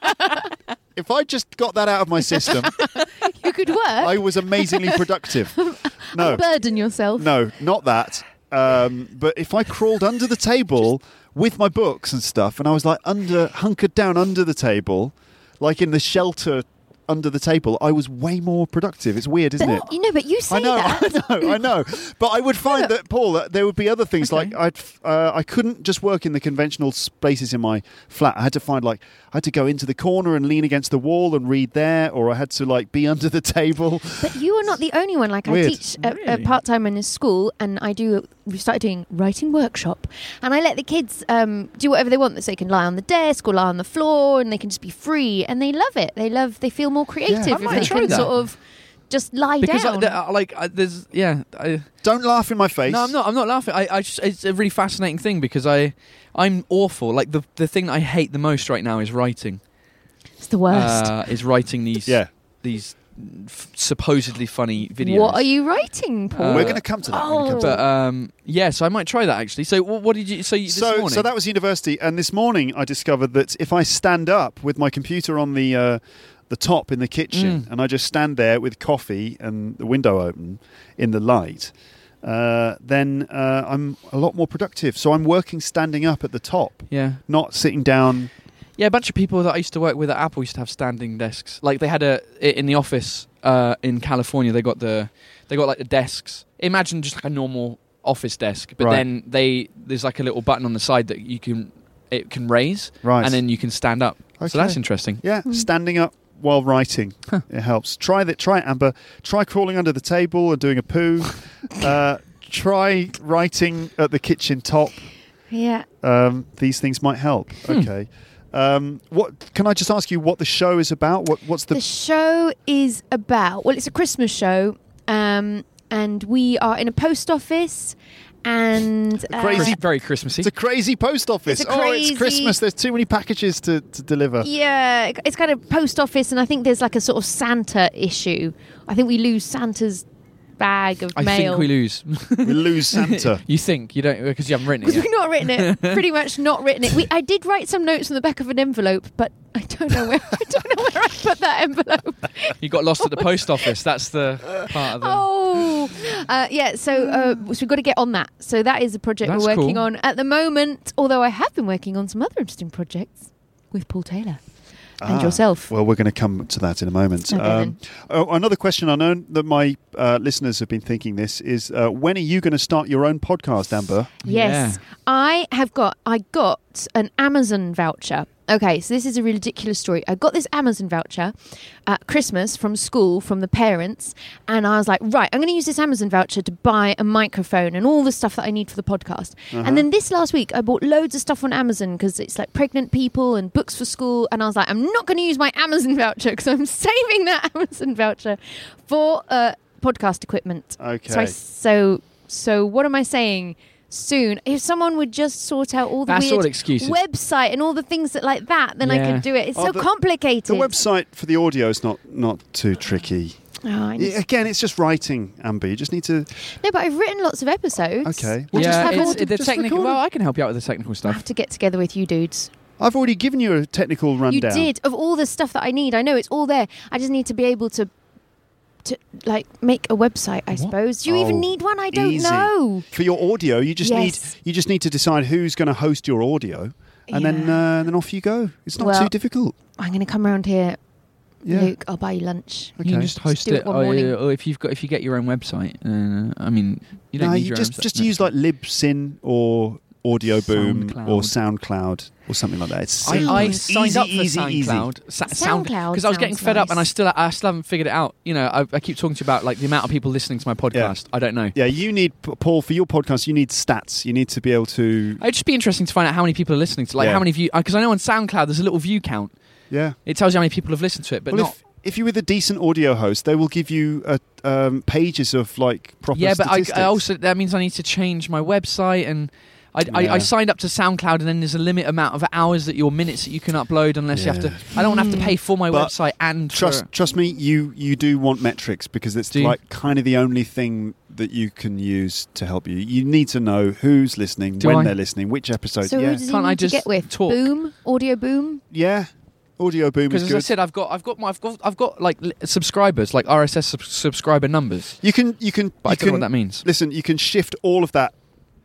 If I just got that out of my system, You could work. I was amazingly productive. No, Burden yourself. no, not that. Um, but if I crawled under the table with my books and stuff, and I was like under hunkered down under the table, like in the shelter under the table, I was way more productive. It's weird, isn't it? But, you know, but you say I know, that. I know, I know. But I would find that, Paul, that there would be other things Okay. like I'd, uh, I couldn't just work in the conventional spaces in my flat. I had to find like I had to go into the corner and lean against the wall and read there, or I had to like be under the table. But you are not the only one. Like Weird. I teach a, a Really? part time in a school, and I do. We started doing writing workshop, and I let the kids um, do whatever they want. So they can lie on the desk or lie on the floor, and they can just be free, and they love it. They love. They feel more creative I if might they try can that. sort of just lie Because down. I, the- I- like I, there's yeah. I, Don't laugh in my face. no, I'm not. I'm not laughing. I, I just, it's a really fascinating thing because I I'm awful. Like the the thing that I hate the most right now is writing. it's the worst. Uh, is writing these Yeah, these f- supposedly funny videos. What are you writing, Paul? Uh, we're going to come to that. We're gonna come to But um, yeah, so I might try that actually. So what, what did you? So you, this so, morning? so that was university, and this morning I discovered that if I stand up with my computer on the uh, the top in the kitchen, Mm. and I just stand there with coffee and the window open in the light, uh, then uh, I'm a lot more productive. So I'm working standing up at the top, yeah. not sitting down. Yeah, a bunch of people that I used to work with at Apple used to have standing desks. Like they had a i- in the office uh, in California. They got the they got like the desks. Imagine just like a normal office desk, but Right. then they there's like a little button on the side that you can it can raise, Right. and then you can stand up. Okay. So that's interesting. Yeah, standing up while writing. Huh. It helps. Try that. Try it, Amber. Try crawling under the table and doing a poo. uh, try writing at the kitchen top. yeah. Um, these things might help. Hmm. Okay. Um, what can I just ask you? What the show is about? What What's The the? show is about, well, it's a Christmas show, um, and we are in a post office, and uh, Crazy- Very Christmassy. It's a crazy post office. It's a Oh, crazy- it's Christmas. There's too many packages to, to deliver. yeah, it's kind of post office, and I think there's like a sort of Santa issue. I think we lose Santa's bag of I mail. think we lose. We lose Santa. You think you don't because you haven't written it Because yet. we've not written it. Pretty much not written it. We, I did write some notes on the back of an envelope, but I don't know where. I don't know where I put that envelope. You got lost at the post office. That's the part of the. Oh, uh, yeah. So, uh, so we've got to get on that. So that is a project That's we're working cool. on at the moment. Although I have been working on some other interesting projects with Paul Taylor and Ah, yourself. Well, we're going to come to that in a moment. Okay, then. oh, another question I know that my uh, listeners have been thinking this is uh, when are you going to start your own podcast, Amber? Yes, Yeah. I have got. I got an Amazon voucher. Okay, so this is a ridiculous story. I got this Amazon voucher at Christmas from school from the parents, and I was like, right, I'm going to use this Amazon voucher to buy a microphone and all the stuff that I need for the podcast. Uh-huh. And then this last week, I bought loads of stuff on Amazon because it's like pregnant people and books for school. And I was like, I'm not going to use my Amazon voucher because I'm saving that Amazon voucher for uh, podcast equipment. Okay. So, I, so, so what am I saying? Soon, if someone would just sort out all the That's weird all excuses. website and all the things that like that, then I Yeah. could do it. It's Oh, so the- complicated. The website for the audio is not, not too tricky. Oh, I I- just- Again, it's just writing, Amber. You just need to... no, but I've written lots of episodes. Okay. Well, yeah, just have it's, all- the just technical. record it. Well, I can help you out with the technical I stuff. have to get together with you dudes. I've already given you a technical rundown. You did of all the stuff that I need. I know it's all there. I just need to be able to, to like make a website. I suppose. Do you Oh, even need one? I don't easy. know. For your audio, you just Yes. need you just need to decide who's going to host your audio, and then Yeah. uh, then off you go. It's not Well, too difficult. I'm going to come around here, Yeah. Luke. I'll buy you lunch. Okay. You can just host do it it, one or, morning. or if you've got if you get your own website. Uh, I mean, you don't no, need you your just own just no. use like Libsyn or Audio Boom SoundCloud. or SoundCloud or something like that. It's I, simple. I It's signed easy, up for easy, easy. SoundCloud. Sa- sound SoundCloud because I was getting sounds fed up, and I nice. still I still haven't figured it out. You know, I, I keep talking to you about like the amount of people listening to my podcast. I don't know. Yeah, you need Paul for your podcast. You need stats. You need to be able to. It'd just be interesting to find out how many people are listening to. Like Yeah. how many view because I know on SoundCloud there's a little view count. Yeah. It tells you how many people have listened to it, but well, not. if if you're with a decent audio host, they will give you uh, um, pages of like proper. Yeah, but I, statistics. I also that means I need to change my website and. I, I, Yeah. I signed up to SoundCloud, and then there's a limit amount of hours that your minutes that you can upload, unless you have to. Yeah. I don't want to have to pay for my But website and Trust, for, trust me, you you do want metrics because it's Do you? like kind of the only thing that you can use to help you. You need to know who's listening, Do when I? they're listening, which episode. So yeah, who does he Can't I need to just get with? talk? Boom, Audio Boom. yeah. Audio Boom because is as I good. said, I've got I've got my I've got I've got like li- subscribers, like R S S sub- subscriber numbers, you can you can but I you don't know can what that means. listen. You can shift all of that.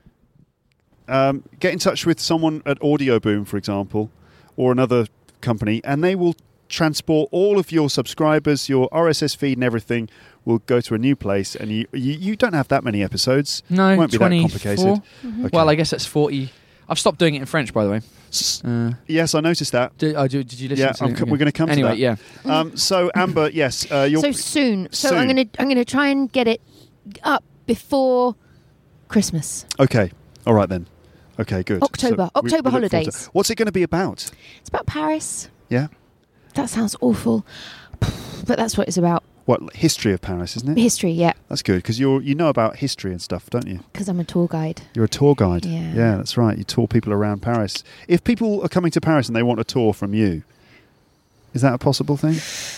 Um, get in touch with someone at Audio Boom, for example, or another company, and they will transport all of your subscribers, your R S S feed, and everything will go to a new place. And you you, you don't have that many episodes. No, it won't be that twenty-four. complicated. Mm-hmm. Okay. Well, I guess that's forty. I've stopped doing it in French, by the way. S- Uh, yes, I noticed that. did, oh, did, did you listen Yeah, to I'm it? co- Okay. we're going to come to anyway, that. yeah. Um, so Amber, yes, uh, you're So soon. So soon. I'm gonna I'm gonna try and get it up before Christmas. okay. All right then. Okay, good. October. So we- October we look forward holidays. to- What's it going to be about? It's about Paris. Yeah. That sounds awful, but that's what it's about. What history of Paris, isn't it? History, yeah, That's good because you're you know about history and stuff, don't you? because I'm a tour guide. You're a tour guide. Yeah. Yeah, that's right. You tour people around Paris. If people are coming to Paris and they want a tour from you, is that a possible thing?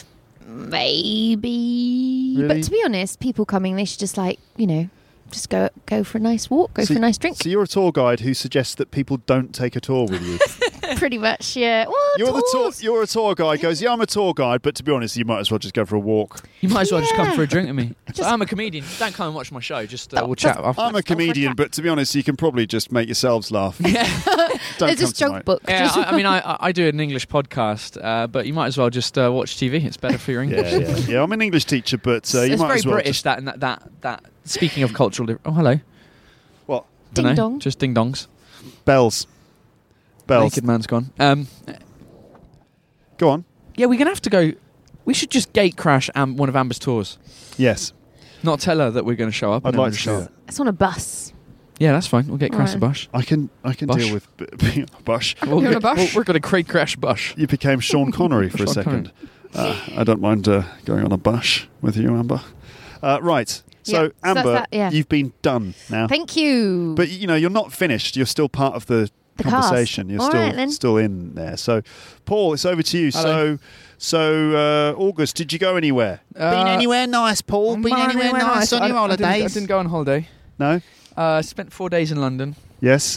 Maybe, Really? but to be honest, people coming, they should just like you know, just go go for a nice walk, go So- for a nice drink. So you're a tour guide who suggests that people don't take a tour with you. Pretty much, yeah. Well, You're the tour. tours- You're a tour guide. Goes, yeah, I'm a tour guide, but to be honest, you might as well just go for a walk. You might as well just come Yeah. for a drink with me. Just- I'm a comedian. Don't come and watch my show. Just uh, Oh, we'll chat just- after. I'm a Let's go for a comedian, chat. but to be honest, you can probably just make yourselves laugh. yeah, Don't There's come this to my- joke book. yeah. Just- I, I mean, I, I do an English podcast, uh, but you might as well just uh, watch T V. It's better for your English. Yeah, yeah, yeah. I'm an English teacher, but uh, you it's might very as well British. just- That and that that that. Speaking of cultural, di- oh hello. What? Ding Dunno, dong. Just ding dongs. Bells. Bells. Naked man's gone. Um, Go on. yeah, we're gonna have to go. We should just gate crash Am- one of Amber's tours. Yes, Not tell her that we're going to show up. I'd and then like we'll to show do up. that. It's on a bus. Yeah, that's fine. We'll get crash a Right. bush. I can. I can Bush. deal with b- being a bush. We'll You're on a get- bush? we'll- We're going to crate crash bush. You became Sean Connery for a Sean second. Uh, I don't mind uh, going on a bush with you, Amber. Uh, right. So, Yeah, so that's Amber, that, yeah. you've been done now. Thank you. But, you know, you're not finished. You're still part of the, The conversation. cast. You're All still right, then. still in there. So, Paul, it's over to you. Hello. So, so uh, August, did you go anywhere? Uh, Been anywhere nice, Paul? Been anywhere nice on I- your I didn't- holidays? I didn't go on holiday. No? Uh, spent four days in London Yes?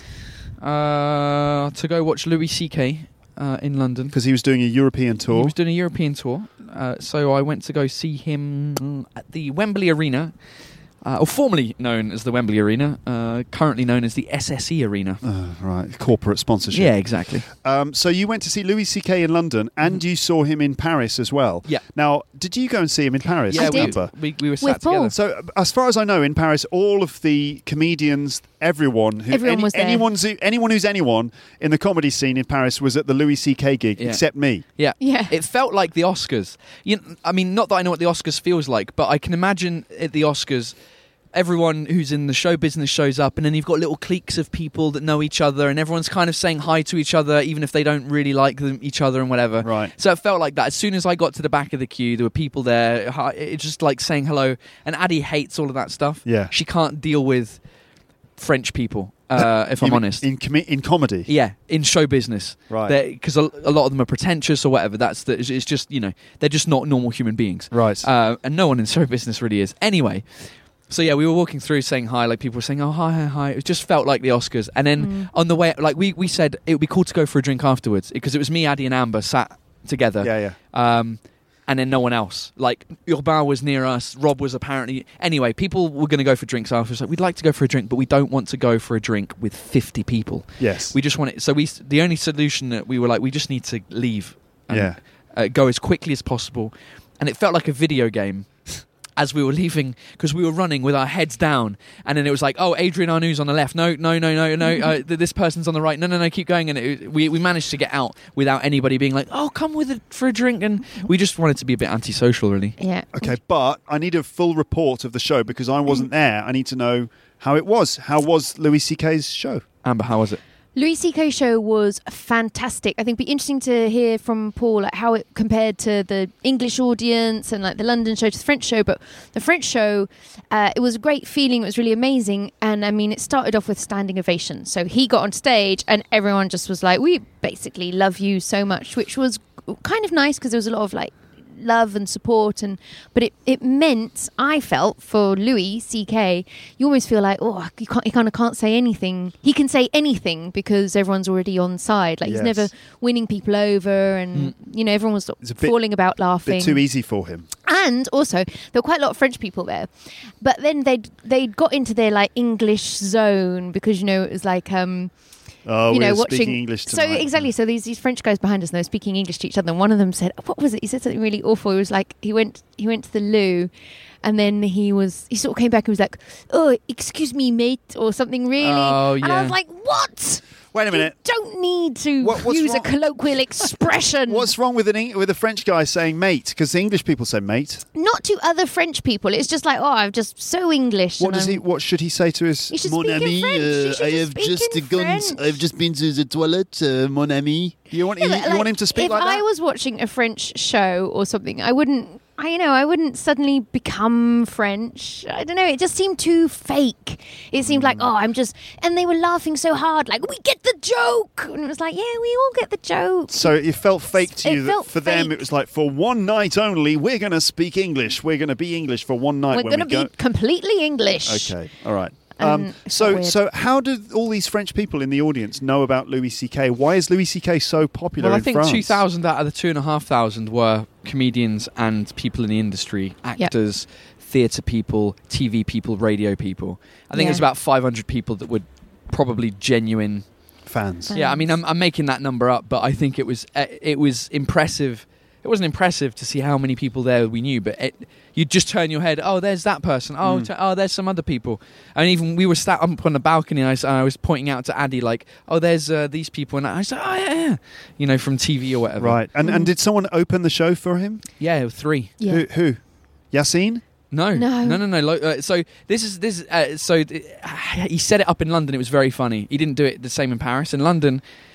uh, to go watch Louis C K uh, in London. Because he was doing a European He tour. was doing a European tour, uh, so I went to go see him at the Wembley Arena, uh, or formerly known as the Wembley Arena, uh, currently known as the S S E Arena. Uh, right, corporate sponsorship. Yeah, exactly. Um, so you went to see Louis C K in London, and you saw him in Paris as well. Yeah. Now, did you go and see him in Paris? Yeah, I did. Amber? we, we we were sat With Paul. together. So, uh, as far as I know, in Paris, all of the comedians, everyone, who, Everyone any, was there. anyone's, anyone who's anyone in the comedy scene in Paris was at the Louis C K gig, Yeah. except me. Yeah, Yeah. It felt like the Oscars. You kn- I mean, not that I know what the Oscars feels like, but I can imagine at the Oscars, everyone who's in the show business shows up, and then you've got little cliques of people that know each other, and everyone's kind of saying hi to each other, even if they don't really like them, each other and whatever. Right. So it felt like that. As soon as I got to the back of the queue, there were people there. hi- It's just like saying hello. And Addie hates all of that stuff. Yeah. She can't deal with French people, uh, if I'm You mean honest. In, com- in comedy? Yeah, in show business, Right. Because a, a lot of them are pretentious or whatever. That's the, it's just, you know, they're just not normal human beings, Right. uh, and no one in show business really is. Anyway, so yeah, we were walking through saying hi, like people were saying, "Oh, hi, hi, hi." It just felt like the Oscars. And then Mm. on the way, like we we said, it would be cool to go for a drink afterwards because it was me, Addie, and Amber sat together. yeah, yeah. Um, and then no one else. Like Urbain was near us. Rob was apparently. Anyway, people were going to go for drinks afterwards. Like, we'd like to go for a drink, but we don't want to go for a drink with fifty people. Yes. We just want it. So we, the only solution that we were like, we just need to leave and Yeah. uh, go as quickly as possible. And it felt like a video game as we were leaving because we were running with our heads down. And then it was like, oh, Adrian Arnou's on the left. No, no, no, no, no. Uh, th- this person's on the right. No, no, no, keep going. And it, we, we managed to get out without anybody being like, oh, come with it for a drink. And we just wanted to be a bit antisocial, really. Yeah. Okay, but I need a full report of the show because I wasn't there. I need to know how it was. How was Louis C K's show? Amber, how was it? Louis C K show was fantastic. I think it'd be interesting to hear from Paul like how it compared to the English audience and like the London show to the French show. But the French show, uh, it was a great feeling. It was really amazing. And I mean, it started off with standing ovation. So he got on stage and everyone just was like, we basically love you so much, which was kind of nice because there was a lot of like love and support, and but it, it meant I felt for Louis C K, you almost feel like, oh, he, can't, he kind of can't say anything. He can say anything because everyone's already on side. Like Yes. he's never winning people over, and you know everyone was sort It's a of bit- falling about laughing. Bit too easy for him. And also, there were quite a lot of French people there, but then they'd they'd got into their like English zone because you know it was like um. Oh, you know, we're watching. speaking English so tonight. exactly. So these these French guys behind us, and they were speaking English to each other. And one of them said, "What was it?" He said something really awful. He was like, he went he went to the loo, and then he was he sort of came back and was like, "Oh, excuse me, mate," or something really. Oh, And I yeah. was like, "What? Wait a minute. You don't need to What- what's use wrong- a colloquial expression." What's wrong with an Eng- with a French guy saying mate? Because the English people say mate. Not to other French people. It's just like, oh, I'm just so English. What and does I'm- he? What should he say to his? You should Mon speak ami, in French. You uh, should I just have speak just in gone. French. I've just been to the toilet, uh, mon ami. You want Yeah, you, but, you like, want him to speak if like that? I was watching a French show or something, I wouldn't. I you know I wouldn't suddenly become French. I don't know. It just seemed too fake. It seemed like, oh, I'm just. And they were laughing so hard, like we get the joke, and it was like, yeah, we all get the joke. So it felt fake to It you that felt for them fake. it was like for one night only we're going to speak English. We're going to be English for one night We're when going to we be go. completely English. Okay, all right. Um, Um, it's so, weird. so how did all these French people in the audience know about Louis C K? Why is Louis C K so popular Well, I in think France? two thousand out of the two and a half thousand were comedians and people in the industry, actors, theatre people, T V people, radio people. I think Yeah. there's about five hundred people that were probably genuine. fans. Fans. Yeah, I mean, I'm, I'm making that number up, but I think it was uh, it was impressive. It wasn't impressive to see how many people there we knew, but it, you'd just turn your head. Oh, there's that person. Oh, Mm. t- oh, there's some other people. And even we were sat up on the balcony, and I was, I was pointing out to Addie like, oh, there's uh, these people, and I said, oh yeah, yeah, you know, from T V or whatever. Right. And and did someone open the show for him? Yeah, three. Yeah. Who? Who? Yassine? No, No. no, no, no. Lo- Uh, so this is this. Uh, so th- he set it up in London. It was very funny. He didn't do it the same in Paris. In London,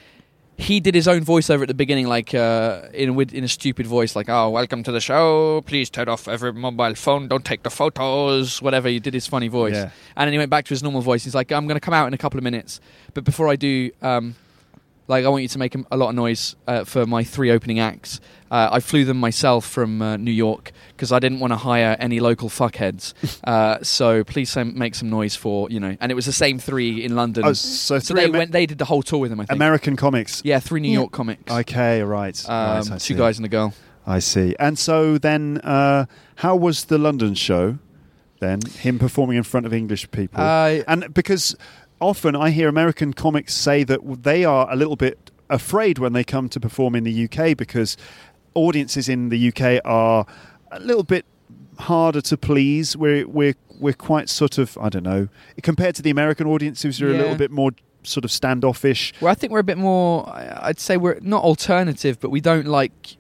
he did his own voiceover at the beginning, like uh, in a, in a stupid voice, like, "Oh, welcome to the show. Please turn off every mobile phone. Don't take the photos." Whatever. He did his funny voice, Yeah. and then he went back to his normal voice. He's like, "I'm going to come out in a couple of minutes, but before I do, um, like, I want you to make a, a lot of noise uh, for my three opening acts." Uh, I flew them myself from uh, New York because I didn't want to hire any local fuckheads. uh, so please some, make some noise for, you know. And it was the same three in London. Oh, so so three they Amer- went. They did the whole tour with him. I think. American comics. Yeah, three New Yeah. York comics. Okay, right. Um, right I two see. guys and a girl. I see. And so then, uh, how was the London show then? Him performing in front of English people? Uh, and because often I hear American comics say that they are a little bit afraid when they come to perform in the U K because audiences in the U K are a little bit harder to please. We're we're we're quite sort of, I don't know, compared to the American audiences who are a Yeah. little bit more sort of standoffish. Well, I think we're a bit more. I- I'd say we're not alternative, but we don't like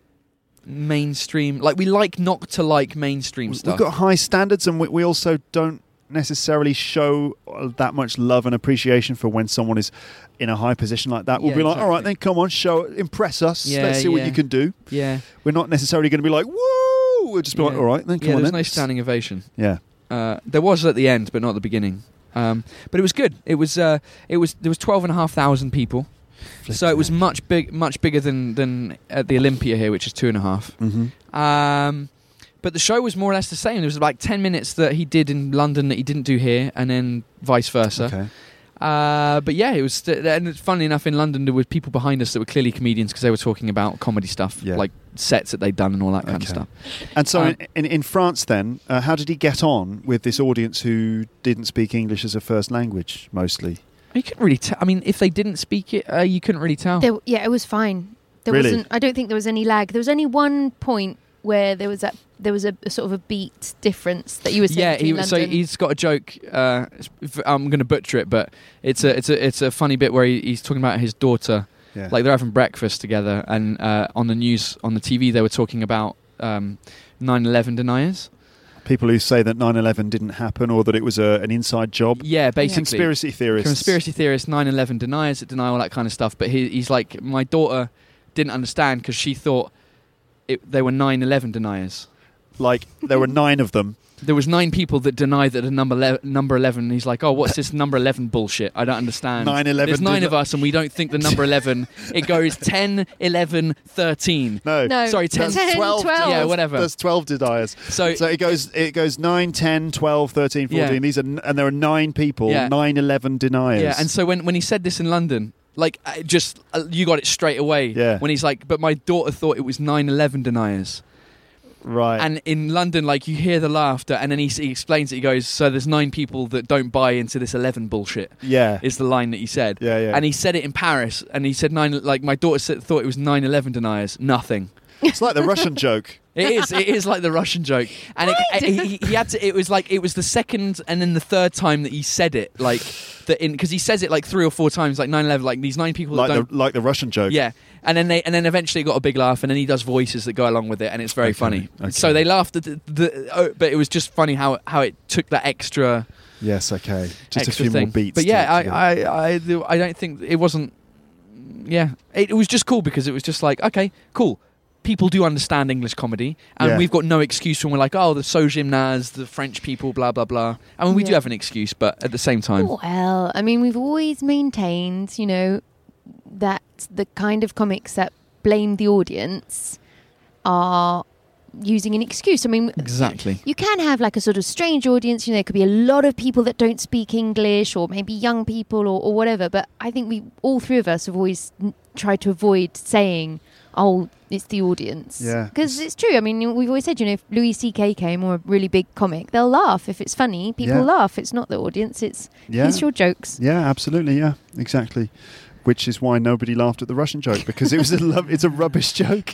mainstream. Like we like not to like mainstream We've stuff. got high standards, and we, we also don't necessarily show uh, that much love and appreciation for when someone is in a high position like that. We'll Yeah, be like, all right, exactly. then come on, show, impress us. Yeah, Let's see what yeah. you can do. yeah, We're not necessarily going to be like, woo! We'll just be like, Yeah. all right, then come yeah. on There's then. no standing ovation. Yeah. Uh, there was at the end, but not at the beginning. Um, but it was good. It was. Uh, it was. There was twelve and a half thousand people. So it was much big, much bigger than than at the Olympia here, which is two and a half. Mm-hmm. Um, but the show was more or less the same. There was like ten minutes that he did in London that he didn't do here, and then vice versa. Okay. Uh, but yeah, it was. St- and funnily enough, in London there were people behind us that were clearly comedians because they were talking about comedy stuff, Yeah. like sets that they'd done and all that kind of Okay. stuff. And so Um, in, in, in France then, uh, how did he get on with this audience who didn't speak English as a first language, mostly? You couldn't really tell. I mean, if they didn't speak it, uh, you couldn't really tell. There, yeah, it was fine. There Really? wasn't. I don't think there was any lag. There was only one point where there was a there was a, a sort of a beat difference that you were saying. Yeah, he, between so London. he's got a joke. Uh, it's- I'm going to butcher it, but it's a it's a it's a funny bit where he, he's talking about his daughter. Yeah. Like they're having breakfast together, and uh, on the news on the T V they were talking about um, nine eleven deniers. People who say that nine eleven didn't happen or that it was a, an inside job. Yeah, basically. Conspiracy theorists. Conspiracy theorists, nine eleven deniers that deny all that kind of stuff. But he, he's like, my daughter didn't understand because she thought it, they were nine eleven deniers. Like, there were nine of them. There was nine people that denied that a number le- number eleven. And he's like, oh, what's this number eleven bullshit? I don't understand. nine eleven There's nine did- of us and we don't think the number eleven. It goes ten, eleven, thirteen. No. no, sorry, ten. There's twelve. Yeah, whatever. There's twelve deniers. So, So it goes it goes nine, ten, twelve, thirteen, fourteen. Yeah. These are n- and there are nine people, Yeah. nine, eleven deniers. yeah, and so when, when he said this in London, like, I just, uh, you got it straight away. Yeah. When he's like, but my daughter thought it was nine eleven deniers. right. And in London, like, you hear the laughter, and then he, he explains it. He goes, so there's nine people that don't buy into this eleven bullshit, yeah. is the line that he said. Yeah, yeah. And he said it in Paris, and he said, nine. like, my daughter said, thought it was nine eleven deniers. Nothing. It's like the Russian joke. It is. It is like the Russian joke, and it, he, he had to. It was like it was the second and then the third time that he said it, like that in because he says it like three or four times, like nine eleven, like these nine people Like that the don't. like the Russian joke. Yeah, and then they and then eventually it got a big laugh, and then he does voices that go along with it, and it's very Okay, funny. okay. So they laughed at the, the oh, but it was just funny how how it took that extra Yes, okay. Just a extra few thing. more beats. But to yeah, it, to I, I I I don't think it wasn't. Yeah, it, it was just cool because it was just like, okay, cool. People do understand English comedy, and Yeah. we've got no excuse when we're like, oh, the So Gymnase, the French people, blah blah blah. I mean, we do Yeah. have an excuse, but at the same time, Well, I mean, we've always maintained, you know, that the kind of comics that blame the audience are using an excuse. I mean, exactly. you can have like a sort of strange audience. You know, there could be a lot of people that don't speak English, or maybe young people, or, or whatever. But I think we, all three of us, have always n- tried to avoid saying, "Oh, it's the audience." Yeah. Because it's true. I mean, we've always said, you know, if Louis C K came, or a really big comic, they'll laugh if it's funny. People Yeah. laugh. It's not the audience. It's Yeah. here's your jokes. Yeah, absolutely. Yeah, exactly. Which is why nobody laughed at the Russian joke because it was a lo- it's a rubbish joke.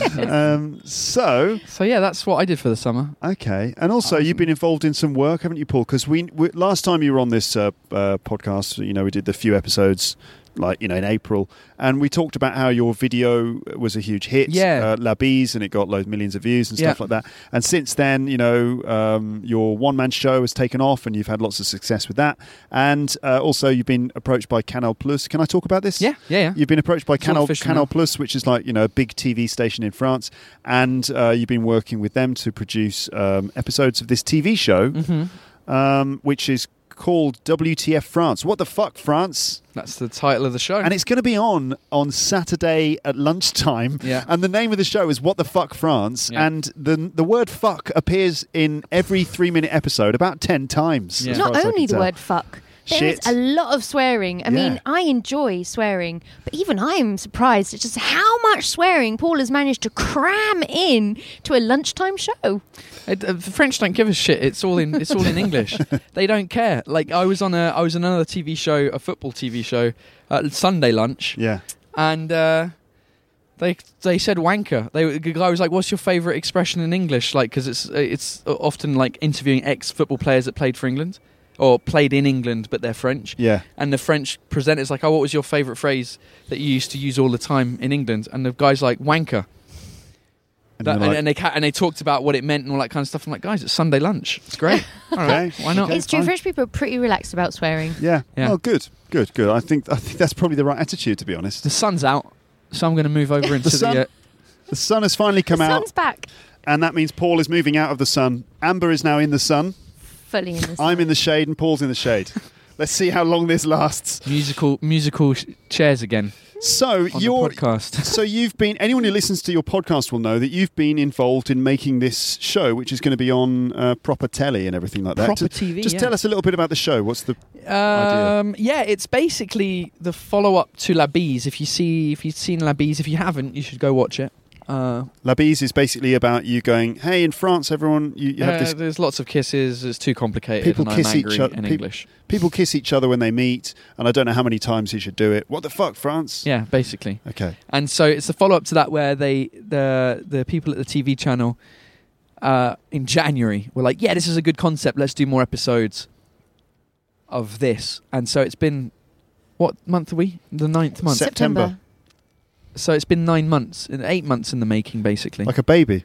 um, so So yeah, that's what I did for the summer. okay, and also you've been involved in some work, haven't you, Paul? Because we, we last time you were on this uh, uh, podcast, you know, we did the few episodes like you know in April, and we talked about how your video was a huge hit, Yeah. uh, La Bise, and it got loads millions of views and stuff Yeah. like that. And since then, you know, um, your one man show has taken off, and you've had lots of success with that. And uh, also, you've been approached by Canal Plus. Can I talk about this? Yeah, yeah, yeah. You've been approached by It's all Canal official Canal now. Plus, which is like you know a big T V station in France, and uh, you've been working with them to produce um, episodes of this T V show, Mm-hmm. um, which is called W T F France. What the fuck, France? That's the title of the show. And it's going to be on on Saturday at lunchtime. Yeah. And the name of the show is What the Fuck, France. Yeah. And the the word fuck appears in every three minute episode about ten times. Yeah. as far Not as I only can the tell. word fuck. There's Shit. a lot of swearing. I Yeah. mean, I enjoy swearing, but even I am surprised at just how much swearing Paul has managed to cram in to a lunchtime show. It, uh, the French don't give a shit. It's all in. It's all in English. They don't care. Like I was on a. I was on another T V show, a football T V show, at Sunday lunch, Yeah. and uh, they they said wanker. They the guy was like, "What's your favourite expression in English?" Like because it's it's often like interviewing ex football players that played for England or played in England, but they're French. Yeah. And the French presenter's like, "Oh, what was your favourite phrase that you used to use all the time in England?" And the guy's like, "Wanker." And That, you're and, like, and they ca- and they talked about what it meant and all that kind of stuff. I'm like, guys, it's Sunday lunch. It's great. All right, Okay. why not? Okay. It's true. fine. French people are pretty relaxed about swearing. yeah. Yeah. Oh, good. Good, good. I think I think that's probably the right attitude, to be honest. The sun's out, so I'm going to move over into the. sun- uh, The sun has finally come the out, sun's back. and that means Paul is moving out of the sun. Amber is now in the sun. Fully in the I'm in the shade, and Paul's in the shade. Let's see how long this lasts. musical musical sh- chairs again So on you're the podcast. so you've been anyone who listens to your podcast will know that you've been involved in making this show, which is going to be on uh, proper telly and everything like that. Proper Just- T V, Just yeah. tell us a little bit about the show. What's the Um, yeah, it's basically the follow-up to La Bise. If you see, if you've seen La Bise, if you haven't, you should go watch it. Uh, La Bise is basically about you going, hey, in France, everyone you, you have uh, this. there's lots of kisses. It's too complicated. People and kiss I'm each angry other- in peop- English. People kiss each other when they meet, and I don't know how many times you should do it. What the fuck, France? Yeah, basically. Okay. And so it's a follow up to that where they the the people at the T V channel uh, in January were like, yeah, this is a good concept. Let's do more episodes of this. And so it's been what month are we? The ninth month. Sep- September. So it's been nine months, eight months in the making, basically. Like a baby.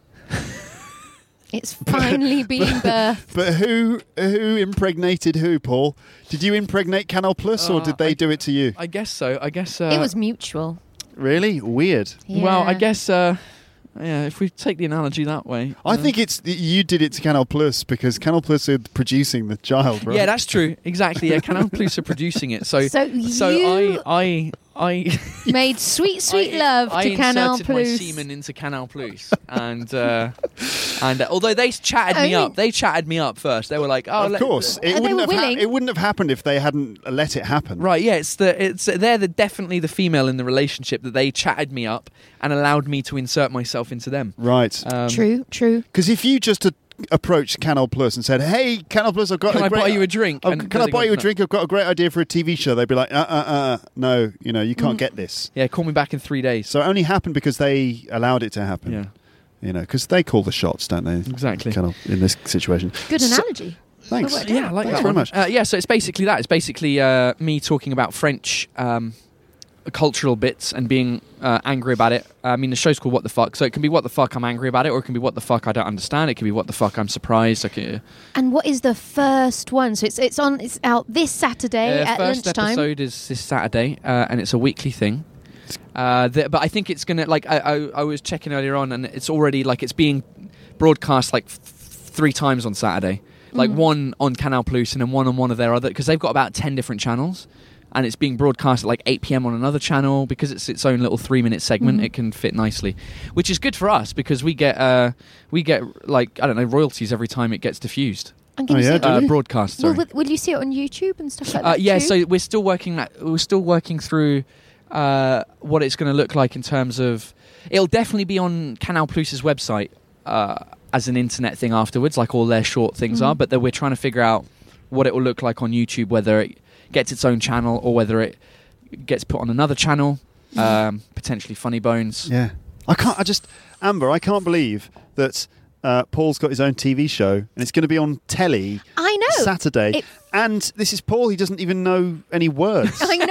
It's finally been birthed. But who who impregnated who, Paul? Did you impregnate Canal Plus, or Uh, did they I- do it to you? I guess so. I guess uh, it was mutual. Really weird. Well, I Yeah. guess uh, yeah. If we take the analogy that way, I uh, think it's you did it to Canal Plus because Canal Plus are producing the child, right? yeah, that's true. Exactly. Yeah, Canal Plus are producing it. So So, so you I I I. made sweet, sweet I, love I to Canal inserted my Plus. semen into Canal Plus, and uh, and uh, although they chatted I me mean- up, they chatted me up first. They were like, "Oh, of let- course. It they wouldn't were have hap- willing. it wouldn't have happened if they hadn't let it happen. right? Yeah, it's the it's they're the definitely the female in the relationship that they chatted me up and allowed me to insert myself into them. Right. Um, True, true. Because if you just uh, approached Canal Plus and said, "Hey, Canal Plus, I've got Can a I great buy you a drink? Oh, And can I they buy go, you a "No." drink? I've got a great idea for a T V show." They'd be like, "Uh, uh, uh, no, you know, you can't get this." Yeah, call me back in three days. So it only happened because they allowed it to happen. Yeah, You know, because they call the shots, don't they? exactly. Kind of in this situation. Good So- analogy. Thanks. Well, Yeah, I like Thanks that very one. much. Uh, yeah, so it's basically that. It's basically uh, me talking about French um, cultural bits and being uh, angry about it. I mean, the show's called What the Fuck, so it can be what the fuck I'm angry about it, or it can be what the fuck I don't understand. It can be what the fuck I'm surprised. Okay. And what is the first one? So it's it's on. It's out this Saturday Uh, at first lunchtime. episode is this Saturday, uh, and it's a weekly thing. Uh, the, but I think it's gonna like I, I I was checking earlier on, and it's already like it's being broadcast like th- three times on Saturday, like Mm. one on Canal Plus and then one on one of their other because they've got about ten different channels, and it's being broadcast at like eight p.m. on another channel because it's its own little three minute segment. Mhm. It can fit nicely, which is good for us because we get uh we get like I don't know royalties every time it gets diffused. And can Oh, you yeah, see do it? Uh, we? broadcast. Will, Sorry. will, will you see it on YouTube and stuff like Uh, that? yeah, too? so we're still working that. We're still working through uh, what it's going to look like in terms of. It'll definitely be on Canal Plus's website uh, as an internet thing afterwards, like all their short things Mhm. are. But then we're trying to figure out what it will look like on YouTube, whether it gets its own channel or whether it gets put on another channel, um, potentially Funny Bones. Yeah. I can't. I just Amber. I can't believe that uh, Paul's got his own T V show and it's going to be on telly I know. Saturday. It- And this is Paul. He doesn't even know any words. I know.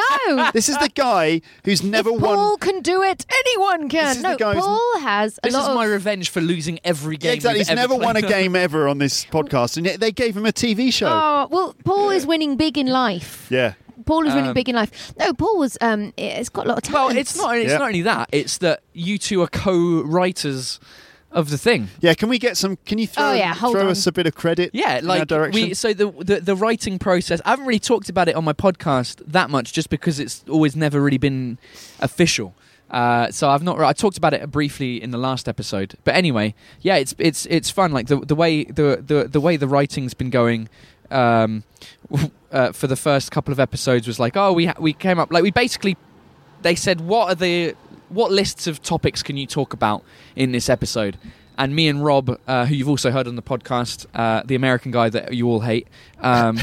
No. This is the guy who's never if won. Paul can do it, anyone can. This is No, the guy who's- Paul has a This lot is my of... revenge for losing every game. Yeah, exactly. we've He's ever never won a played. game ever on this podcast, and yet they gave him a T V show. Oh, well, Paul is winning big in life. Yeah. Paul is winning Um, big in life. No, Paul was. Um, it's got a lot of Well, talent. it's not. It's Yeah. not only that. It's that you two are co-writers of the thing. Yeah, can we get some? Can you throw, Oh, yeah, hold throw on. us a bit of credit? Yeah, in our like direction? we. So the, the the writing process. I haven't really talked about it on my podcast that much, just because it's always never really been official. Uh, so I've not. I talked about it briefly in the last episode, but anyway, yeah, it's it's it's fun. Like the the way the the the way the writing's been going. Um, uh, for the first couple of episodes was like, oh, we ha- we came up like we basically. They said, what are the what lists of topics can you talk about in this episode? And me and Rob, uh, who you've also heard on the podcast, uh, the American guy that you all hate. Um,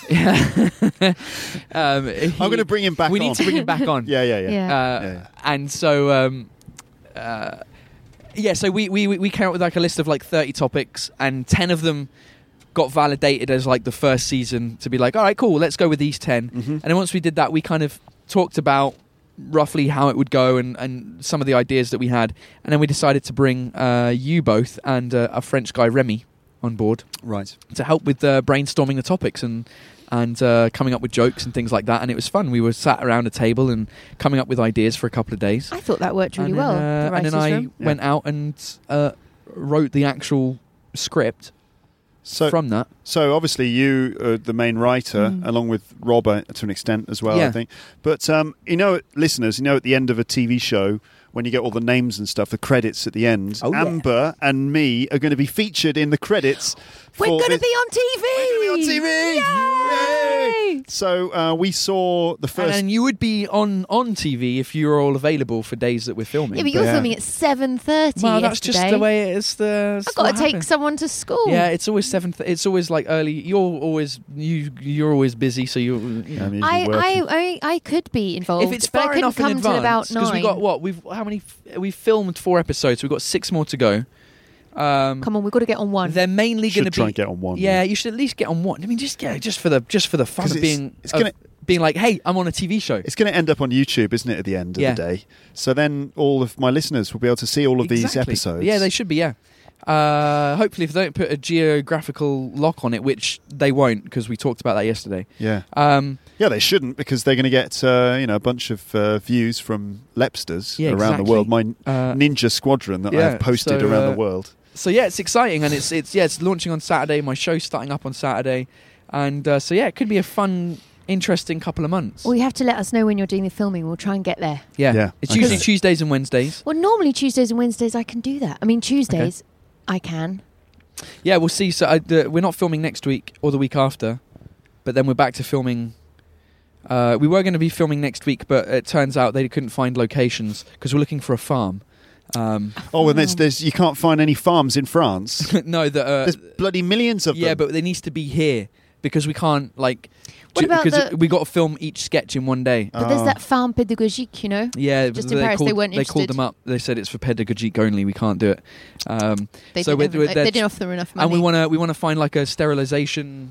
um, he- I'm going to bring him back We on. need to bring him back on. Yeah, yeah, yeah. Yeah. Uh, Yeah, yeah. And so, um, uh, yeah, so we, we, we came up with like a list of like thirty topics, and ten of them got validated as like the first season to be like, all right, cool, let's go with these ten. Mhm. And then once we did that, we kind of talked about roughly how it would go and, and some of the ideas that we had. And then we decided to bring uh, you both and uh, a French guy, Remy, on board Right. to help with uh, brainstorming the topics and and uh, coming up with jokes and things like that. And it was fun. We were sat around a table and coming up with ideas for a couple of days. I thought that worked really and then, well. uh, the and writers' then I room. went out and uh, wrote the actual script So, from that. so obviously you are the main writer, Mm. along with Rob uh, to an extent as well, I Yeah. think. But um, you know, listeners, you know, at the end of a T V show, when you get all the names and stuff, the credits at the end, Oh, yeah. Amber and me are going to be featured in the credits. We're for going to this- be on T V. We're gonna be on T V! Yay! Yay! So uh, we saw the first. And then you would be on, on T V if you were all available for days that we're filming. Yeah, but you're Yeah. filming at seven thirty. well, that's just the way it is. The I've got to take someone to school. Yeah, it's always seven. Th- it's always like early. You're always you. You're always busy, so you're. You know. I'm usually I, working. I, I, I could be involved. If it's but I far couldn't enough come in till about advance, because nine. we got what we've how many f- we've filmed four episodes. We've got six more to go. Um, Come on, we've got to get on one. they're mainly Should going to try be. and get on one. Yeah, you should at least get on one. I mean, just yeah, just for the just for the fun 'Cause of it's- being it's of gonna- being like, hey, I'm on a T V show. It's going to end up on YouTube, isn't it, at the end of Yeah. the day? So then all of my listeners will be able to see all of these Exactly. episodes. Yeah, they should be. Yeah. Uh, hopefully, if they don't put a geographical lock on it, which they won't, because we talked about that yesterday. Yeah. Um, Yeah, they shouldn't, because they're going to get uh, you know a bunch of uh, views from Lepsters Yeah, around the exactly. world. My uh, ninja squadron that yeah, I've posted so, around uh, the world. So yeah, it's exciting, and it's it's yeah, it's launching on Saturday. My show's starting up on Saturday, and uh, so yeah, it could be a fun, interesting couple of months. Well, you have to let us know when you're doing the filming. We'll try and get there. yeah. Yeah, It's okay. usually Tuesdays and Wednesdays. Well, normally Tuesdays and Wednesdays I can do that. I mean, Tuesdays I can. Yeah, we'll see. So I, the, we're not filming next week or the week after, but then we're back to filming. Uh, we were going to be filming next week, but it turns out they couldn't find locations because we're looking for a farm. Um, Oh, and there's, there's you can't find any farms in France. no, that uh, There's bloody millions of yeah, them. but they needs to be here because we can't like. What ju- about because the- we got to film each sketch in one day. But there's Oh. that farm pédagogique, you know. Yeah, Just they in Paris, they called, weren't they called interested. them up. They said it's for pedagogique only. We can't do it. Um, They So didn't, we're- have- we're- they didn't offer enough money. and we want to we want to find like a sterilization,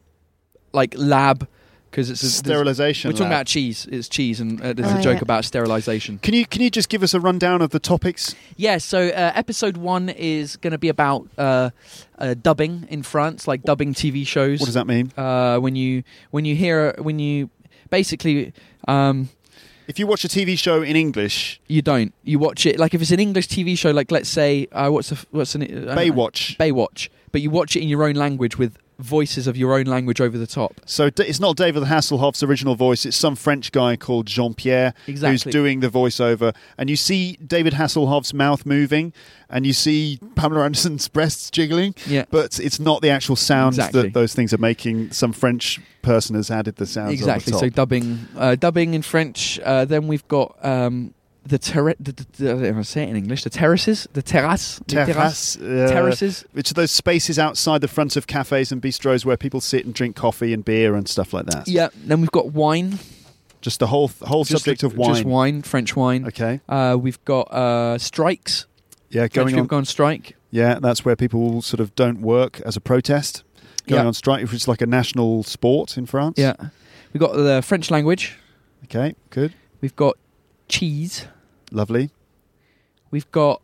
like lab, because it's a, there's- Sterilization. We're talking lab. about cheese. It's cheese, and uh, there's Oh, a joke yeah. about sterilization. Can you can you just give us a rundown of the topics? Yeah. So uh, episode one is going to be about uh, uh, dubbing in France, like dubbing T V shows. What does that mean? Uh, when you when you hear when you basically. Um, If you watch a T V show in English, You don't. You watch it like if it's an English T V show, like let's say uh, what's a, what's an I don't know. Baywatch. Baywatch, but you watch it in your own language with voices of your own language over the top. So d- it's not David Hasselhoff's original voice. It's some French guy called Jean-Pierre who's Exactly. doing the voiceover. And you see David Hasselhoff's mouth moving, and you see Pamela Anderson's breasts jiggling. Yeah. But it's not the actual sounds Exactly. that those things are making. Some French person has added the sounds Exactly. on So the top. dubbing, uh, dubbing in French. Uh, then we've got um, the terrace. The, the, the, I don't know how to say it in English. The terraces. The terrace. The Terrace, uh, Terraces. which are those spaces outside the front of cafes and bistros where people sit and drink coffee and beer and stuff like that. Yeah. Then we've got wine. Just the whole whole Just- subject of wine. Just wine. French wine. Okay. Uh, we've got uh, strikes. Yeah, French going people on. go on strike. Yeah, that's where people sort of don't work as a protest. Going Yeah. on strike, which is like a national sport in France. Yeah. We've got the French language. Okay, good. We've got cheese. Lovely. We've got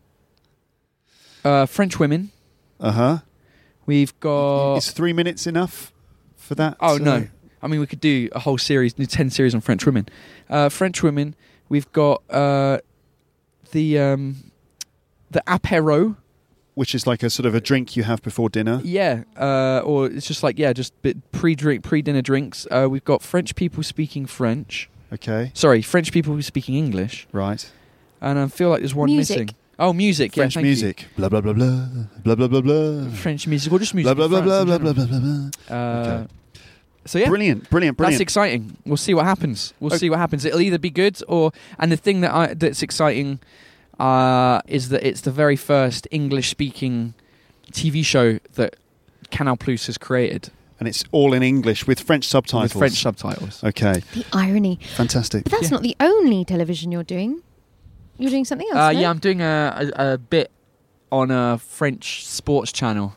uh, French women. Uh-huh. We've got... Is three minutes enough for that? Oh, uh, no. I mean, we could do a whole series, do ten series on French women. Uh, French women. We've got uh, the um, the apéro. Which is like a sort of a drink you have before dinner. Yeah, uh, or it's just like, yeah, just bit pre-drink, pre-dinner drinks. Uh, we've got French people speaking French. Okay. Sorry, French people speaking English. Right. And I feel like there's one Music. missing. Oh, music. French yeah, thank music. You. Blah, blah, blah, blah. Blah, blah, blah, blah. French music, or just music. Blah, blah, in blah, France blah, in blah, blah, general. blah, blah. Uh, Okay. So yeah, Brilliant, brilliant, brilliant. that's exciting. We'll see what happens. We'll Okay. see what happens. It'll either be good or. And the thing that I, that's exciting uh, is that it's the very first English-speaking T V show that Canal Plus has created And it's all in English with French subtitles. with French subtitles. Okay, The irony. fantastic. But that's Yeah. not the only television you're doing. You're doing something else, Uh, no? yeah, I'm doing a, a, a bit on a French sports channel.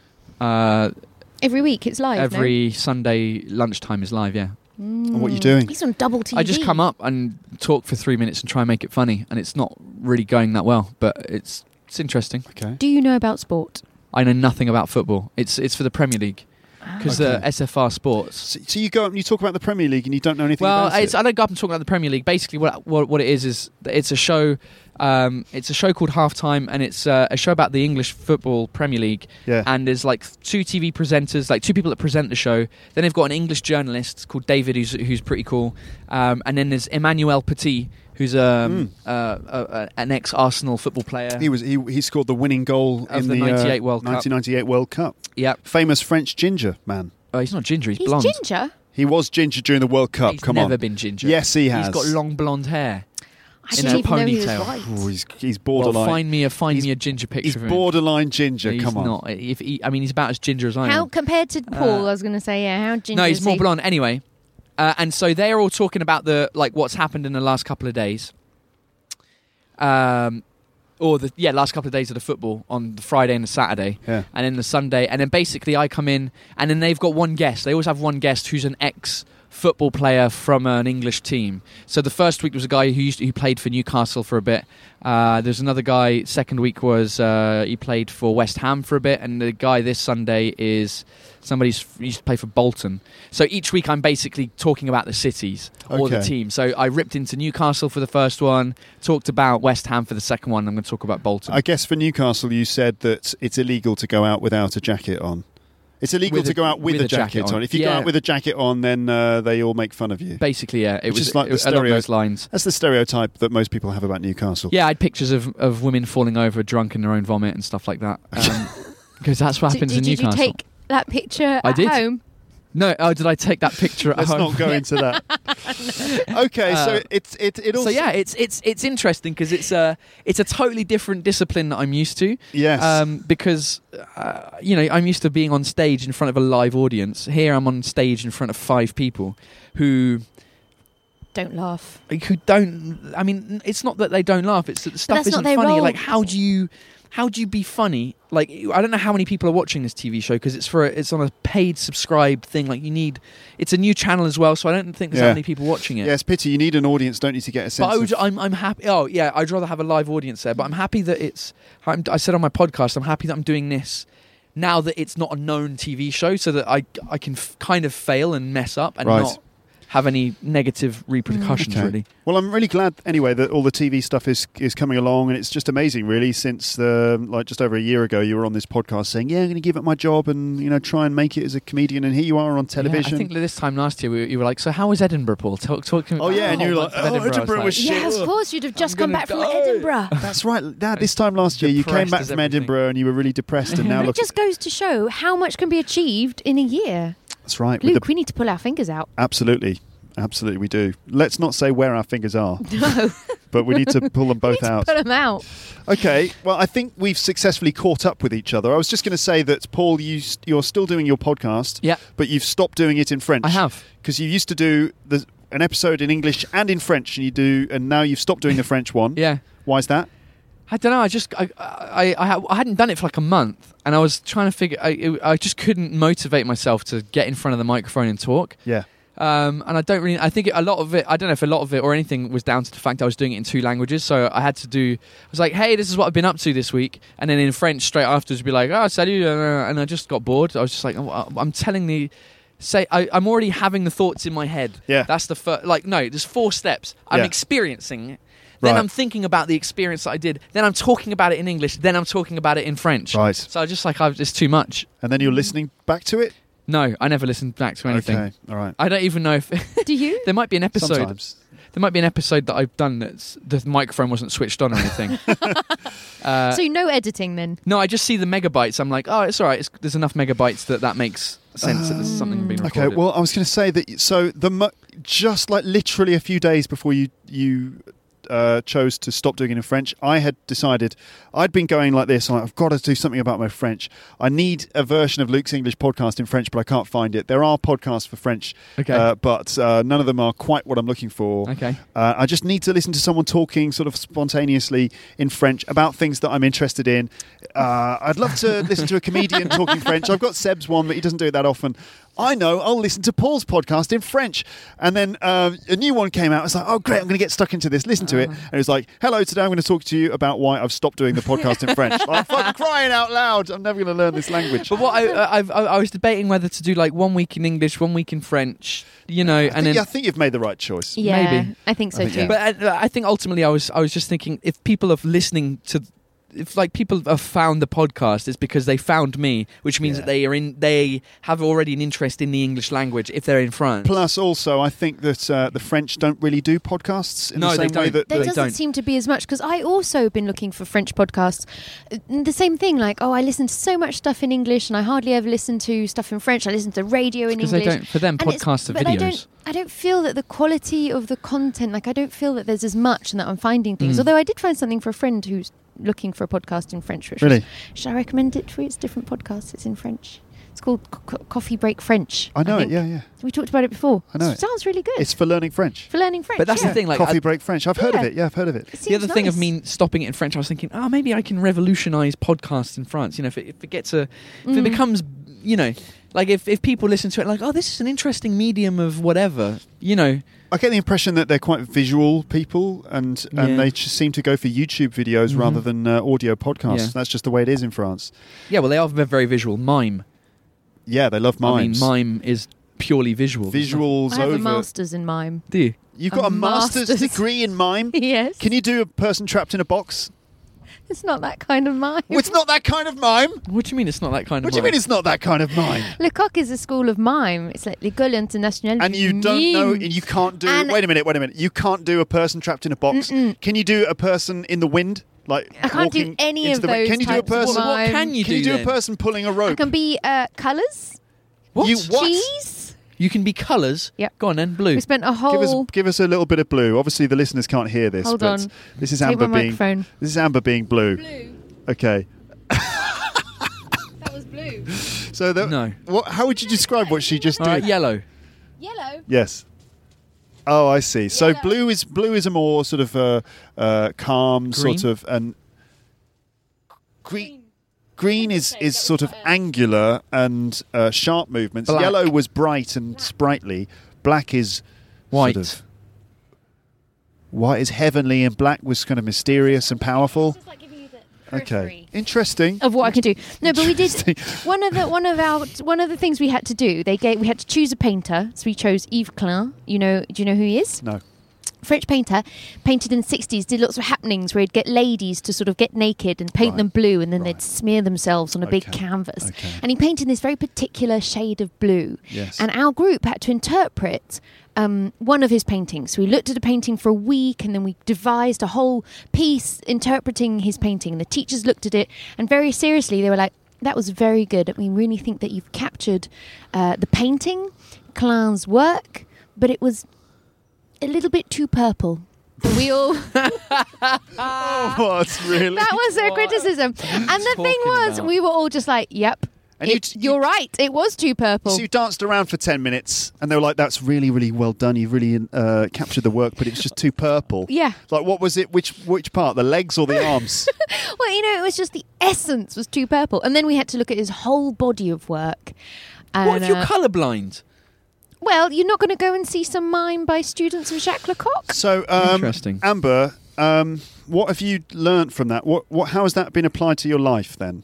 Uh, Every week it's live, every Sunday lunchtime is live. Yeah, no? And what are you Mm. doing? He's on double T V. I just come up and talk for three minutes and try and make it funny, and it's not really going that well, but it's it's interesting. Okay. Do you know about sport? I know nothing about football. It's it's for the Premier League because Okay. uh, S F R Sports. So, so you go up and you talk about the Premier League and you don't know anything Well, about it's, it? I don't go up and talk about the Premier League. Basically, what what, what it is is that it's a show. Um, it's a show called Halftime, and it's uh, a show about the English football Premier League. Yeah. And there's like two T V presenters, like two people that present the show. Then they've got an English journalist called David, who's who's pretty cool. Um, and then there's Emmanuel Petit, who's um, uh, uh, uh, an ex-Arsenal football player. He was he he scored the winning goal Of in the the, ninety-eight uh, World Cup. nineteen ninety-eight World Cup. Yep. Famous French ginger man. Oh, he's not ginger. He's, He's blonde. ginger. He was ginger during the World Cup. He's Come never on. been ginger. Yes, he has. He's got long blonde hair. I In didn't a even know he was ponytail. white. Oh, he's he's Well, borderline. find me a find He's- me a ginger picture he's of him. borderline ginger. He's Come on. not. If he, I mean, he's about as ginger as I How am. compared to Paul? Uh, I was going to say, yeah. How ginger? No, he's is more he? blonde. Anyway, uh, and so they're all talking about the like what's happened in the last couple of days. Um, or the yeah last couple of days of the football on the Friday and the Saturday, Yeah. and then the Sunday, and then basically I come in, and then they've got one guest. They always have one guest who's an ex football player from an English team. So the first week was a guy who used to, who played for Newcastle for a bit. Uh, there's another guy. Second week was uh, he played for West Ham for a bit, and the guy this Sunday is somebody who used to play for Bolton. So each week I'm basically talking about the cities or the Okay. team. So I ripped into Newcastle for the first one, talked about West Ham for the second one. I'm going to talk about Bolton. I guess for Newcastle, you said that it's illegal to go out without a jacket on. It's illegal With to a- go out with, a jacket, on. If you go Yeah. out with a jacket on, then uh, they all make fun of you. Basically, yeah, it Which was is like it, the was along stereo- those lines. That's the stereotype that most people have about Newcastle. Yeah, I had pictures of, of women falling over drunk in their own vomit and stuff like that. Because that's what Did, happens did, in did Newcastle. you take that picture I at did. home? No, oh, did I take that picture at Let's home? not go into that. Okay, so Uh, it's it it also So yeah, it's it's it's interesting because it's a it's a totally different discipline that I'm used to. yes. Um, because uh, you know I'm used to being on stage in front of a live audience. Here I'm on stage in front of five people who Don't laugh. who don't. I mean, it's not that they don't laugh. It's that the stuff that's not isn't their funny. role. Like, how do you, how do you be funny? Like, I don't know how many people are watching this T V show because it's for a, it's on a paid subscribed thing. Like, you need. It's a new channel as well, so I don't think there's Yeah. that many people watching it. yeah, it's pity. You need an audience, don't you, to get a sense But I would, of... I'm, I'm happy. Oh, yeah, I'd rather have a live audience there. But I'm happy that it's. I'm, I said on my podcast, I'm happy that I'm doing this now that it's not a known T V show, so that I, I can f- kind of fail and mess up and Right. not have any negative repercussions. Okay. Really. Well, I'm really glad anyway that all the T V stuff is is coming along, and it's just amazing, really. Since uh, like just over a year ago, you were on this podcast saying, "Yeah, I'm going to give up my job and you know try and make it as a comedian," and here you are on television. Yeah, I think this time last year we, you were like, "So how was Edinburgh, Paul?" Talk, talk to me Oh, about yeah, and the you were whole like, bunch of "Oh, I was Edinburgh was like, shit." Yeah, of course. You'd have just I'm come gonna back from die. Edinburgh. That's right. Dad, this time last year, you came Depressed back as from everything. Edinburgh and you were really depressed, and now It look. just goes to show how much can be achieved in a year. That's right. with Luke, the- we need to pull our fingers out. absolutely, absolutely, we do. Let's not say where our fingers are, No, but we need to pull them we both need to out. pull them out. Okay, well, I think we've successfully caught up with each other. I was just going to say that, Paul, you, s- you're still doing your podcast, Yeah, but you've stopped doing it in French. I have. Because you used to do the, an episode in English and in French, and you do, and now you've stopped doing the French one. Yeah. Why is that? I don't know. I just I I, I I hadn't done it for like a month, and I was trying to figure. I I just couldn't motivate myself to get in front of the microphone and talk. Yeah. Um, and I don't really. I think a lot of it. I don't know if a lot of it or anything was down to the fact I was doing it in two languages. So I had to do. I was like, "Hey, this is what I've been up to this week," and then in French straight afterwards, be like, "Oh, salut," and I just got bored. I was just like, oh, "I'm telling the." Say I, I'm already having the thoughts in my head. Yeah. That's the first. Like, no, there's four steps. I'm Yeah. experiencing it. Then Right. I'm thinking about the experience that I did. Then I'm talking about it in English. Then I'm talking about it in French. Right. So I just like, I've, it's too much. And then you're listening back to it? No, I never listened back to anything. Okay, all right. I don't even know if Do you? there might be an episode. Sometimes. There might be an episode that I've done that's the microphone wasn't switched on or anything. uh, So no editing then? no, I just see the megabytes. I'm like, oh, it's all right. It's, there's enough megabytes that that makes sense that there's something being recorded. Okay, well, I was going to say that. So the mo- just like literally a few days before you you uh, chose to stop doing it in French, I had decided I'd been going like this. I'm like, I've got to do something about my French. I need a version of Luke's English podcast in French, but I can't find it. There are podcasts for French, Okay. uh, but uh, none of them are quite what I'm looking for. Okay. Uh, I just need to listen to someone talking sort of spontaneously in French about things that I'm interested in. Uh, I'd love to listen to a comedian talking French. I've got Seb's one, but he doesn't do it that often. I know, I'll listen to Paul's podcast in French. And then uh, a new one came out. I was like, oh, great, I'm going to get stuck into this. Listen to it. And it was like, hello, today I'm going to talk to you about why I've stopped doing the podcast in French. Like, fucking crying out loud. I'm never going to learn this language. But what I, I, I've- I, I was debating whether to do like one week in English, one week in French, you know, I and think, then. yeah, I think you've made the right choice. Yeah, Maybe. I think so I think, too. yeah. But uh, I think ultimately, I was I was just thinking if people are listening to, if like people have found the podcast, it's because they found me, which means Yeah. that they are in, they have already an interest in the English language if they're in France. Plus, also, I think that uh, the French don't really do podcasts in No, the they same way don't. that There they doesn't don't. seem to be as much because I also been looking for French podcasts. Uh, The same thing, like oh, I listen to so much stuff in English, and I hardly ever listen to stuff in French. I listen to radio in Because English. they don't. For them, And it's- podcasts are but I videos. don't, I don't feel that the quality of the content, like I don't feel that there's as much, and that I'm finding things. Mm. Although I did find something for a friend who's looking for a podcast in French. Which Really? was- should I recommend it for you? It's a different podcast. It's in French. It's called Co- Co- Coffee Break French. I know it, think. yeah, yeah. We talked about it before. I know It it. sounds really good. It's for learning French. for learning French. But that's yeah. the thing, like, Coffee I- Break French. I've heard of Yeah. it. Yeah, I've heard of it. It The other seems thing of nice. me stopping it in French, I was thinking, oh, maybe I can revolutionise podcasts in France. You know, if it, if it gets a, if it Mm. becomes, you know, like if, if people listen to it, like, oh, this is an interesting medium of whatever, you know. I get the impression that they're quite visual people, and, and Yeah. they just seem to go for YouTube videos Mhm. rather than uh, audio podcasts. Yeah. That's just the way it is in France. Yeah, well, they are ve- very visual. Mime. Yeah, they love mimes. I mean, mime is purely visual. Visuals I have over. a master's in mime. Do you? You've got a a, master's, master's. degree in mime. Yes. Can you do a person trapped in a box? It's not that kind of mime. Well, it's not that kind of mime. What do you mean it's not that kind What of do you mime? mean it's not that kind of mime? Le Coq is a school of mime. It's like l'École Internationale And du you don't know, Mime. and you can't do. And- wait a minute, wait a minute. You can't do a person trapped in a box. Mm-mm. Can you do a person in the wind? Like I can't do walking any into of the wind? those Can you do a types of person? What, what mime. can you Can do you do a then? person pulling a I rope? can be uh, colours. What? You what? Cheese. You can be colours? Yep. Go on then, blue. We spent a whole. Give us, give us a little bit of blue. Obviously, the listeners can't hear this. Hold but on. This is Take Amber my being. microphone. This is Amber being blue. Blue. Okay. That was blue. So the, No. What? How would you describe what she just All did? right, yellow. Yellow. Yes. Oh, I see. So Yellow. blue is blue is a more sort of uh, uh, calm Green? sort of and green. Green is, is sort of angular and uh, sharp movements. Black. Yellow was bright and sprightly. Black is White. Sort of, white is heavenly, and black was kind of mysterious and powerful. Okay, interesting. Of what I can do. No, but we did Interesting. one of the one of our one of the things we had to do. They gave we had to choose a painter, so we chose Yves Klein. You know, do you know who he is? No. French painter, painted in the sixties, did lots of happenings where he'd get ladies to sort of get naked and paint Right. them blue, and then Right. they'd smear themselves on a big Okay. canvas. Okay. And he painted this very particular shade of blue. Yes. And our group had to interpret um, one of his paintings. So we looked at a painting for a week, and then we devised a whole piece interpreting his painting. And the teachers looked at it, and very seriously, they were like, "That was very good. We really think that you've captured uh, the painting, Klein's work, but it was a little bit too purple." We all Oh, what really? that was their What criticism, and the thing talking was, about? we were all just like, "Yep, And you it- t- you're you- right. It was too purple." So you danced around for ten minutes, and they were like, "That's really, really well done. You really uh, captured the work, but it's just too purple." Yeah. Like, what was it? Which which part? The legs or the arms? Well, you know, it was just the essence was too purple, and then we had to look at his whole body of work. And, What if you're uh, colourblind? Well, you're not going to go and see some mime by students of Jacques Lecoq? So, um, Interesting. Amber, um, what have you learnt from that? What, what, how has that been applied to your life then?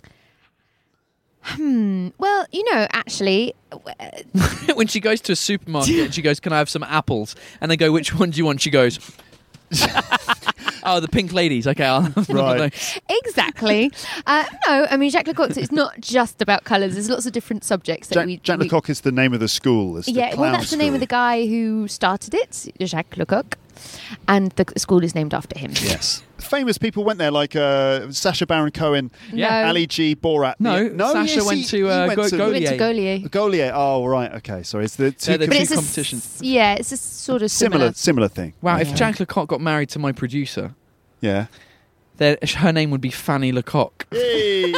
Hmm. Well, you know, actually, When she goes to a supermarket and she goes, "Can I have some apples?" and they go, "Which one do you want?" She goes, "Oh, the pink ladies." Okay, I'll have one of Right. those. exactly. Uh, no, I mean, Jacques Lecoq, it's not just about colours. There's lots of different subjects that Jack, we... Jack we- Lecoq is the name of the school. It's the Yeah, well, clown that's the name school. of the guy who started it, Jacques Lecoq, and the school is named after him. Yes. Famous people went there, like uh, Sacha Baron Cohen, Yeah. No. Ali G, Borat. No, no Sacha yes, went he- to, he uh, went Go- to Gaulier. He went to Gaulier. Gaulier. Oh, right. Okay, sorry. It's the two They're the com- two it's a competitions. s- yeah, it's a sort of similar, similar. similar thing. Wow, Yeah. if Jack Lecoq got married to my producer, Yeah. then her name would be Fanny Lecoq, Hey.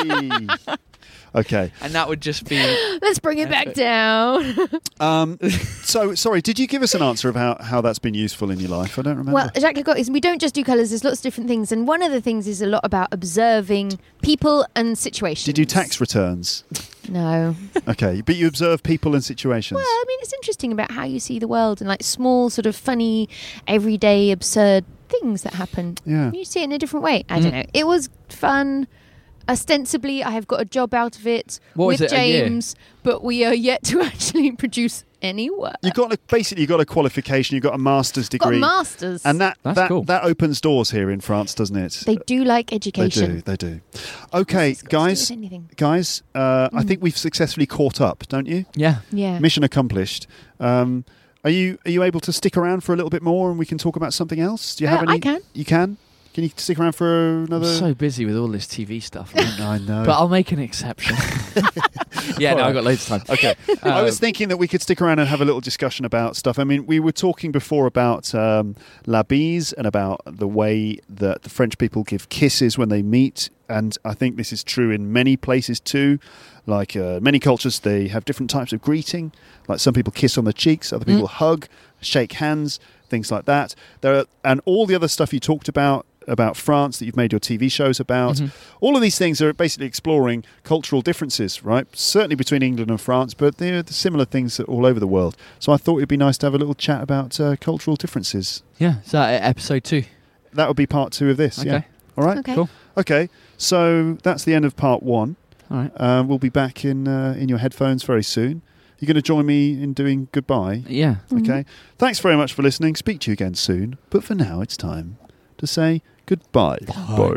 Okay. and that would just be. Let's bring it back down. Um, so, sorry, did you give us an answer of how, how that's been useful in your life? I don't remember. Well, Jacques Lecoq is, we don't just do colours, there's lots of different things. And one of the things is a lot about observing people and situations. Did you tax returns? No. Okay, but you observe people and situations. Well, I mean, it's interesting about how you see the world and like small, sort of funny, everyday, absurd things that happen. Yeah. You see it in a different way. I don't know. It was fun. Ostensibly, I have got a job out of it What was with it, a year? James, but we are yet to actually produce any work. You've got a, basically you've got a qualification, you've got a master's got a degree. master's. And that That's that, cool. that opens doors here in France, doesn't it? they do like They education. do, they do. Okay, What's this got to do guys, with anything? guys, uh, I Mm. think we've successfully caught up, don't you? Yeah. Yeah. Mission accomplished. Um, are you are you able to stick around for a little bit more and we can talk about something else? Do you have Uh, any? I can. You can? Can you stick around for I'm another? so busy with all this T V stuff, I know. but I'll make an exception. yeah, no, All I've got loads of time. Okay. I Um, was thinking that we could stick around and have a little discussion about stuff. I mean, we were talking before about um, La Bise and about the way that the French people give kisses when they meet. And I think this is true in many places too. Like uh, many cultures, they have different types of greeting. Like some people kiss on the cheeks, other people hug, shake hands, things like that. There are, and all the other stuff you talked about, about France that you've made your T V shows about. All of these things are basically exploring cultural differences, right? Certainly between England and France, but they're the similar things all over the world. So I thought it'd be nice to have a little chat about uh, cultural differences. Yeah, so uh, episode two. That would be part two of this, yeah. Okay. All right? Okay. Cool. Okay, so that's the end of part one. All right. Uh, we'll be back in uh, in your headphones very soon. You're going to join me in doing goodbye? Yeah. Okay. Thanks very much for listening. Speak to you again soon. But for now, it's time to say goodbye. Bye.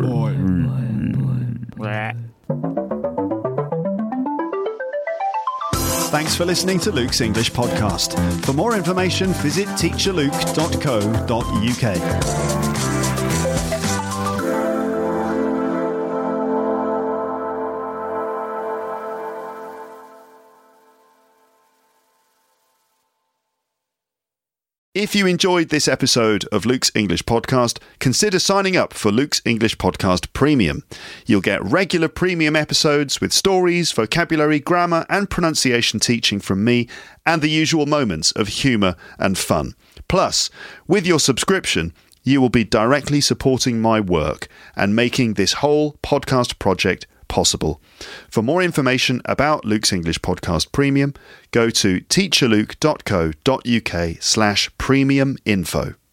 Thanks for listening to Luke's English Podcast. For more information, visit teacher luke dot co dot uk. If you enjoyed this episode of Luke's English Podcast, consider signing up for Luke's English Podcast Premium. You'll get regular premium episodes with stories, vocabulary, grammar, and pronunciation teaching from me, and the usual moments of humour and fun. Plus, with your subscription, you will be directly supporting my work and making this whole podcast project possible. For more information about Luke's English Podcast Premium, go to teacher luke dot co dot uk slash premium info.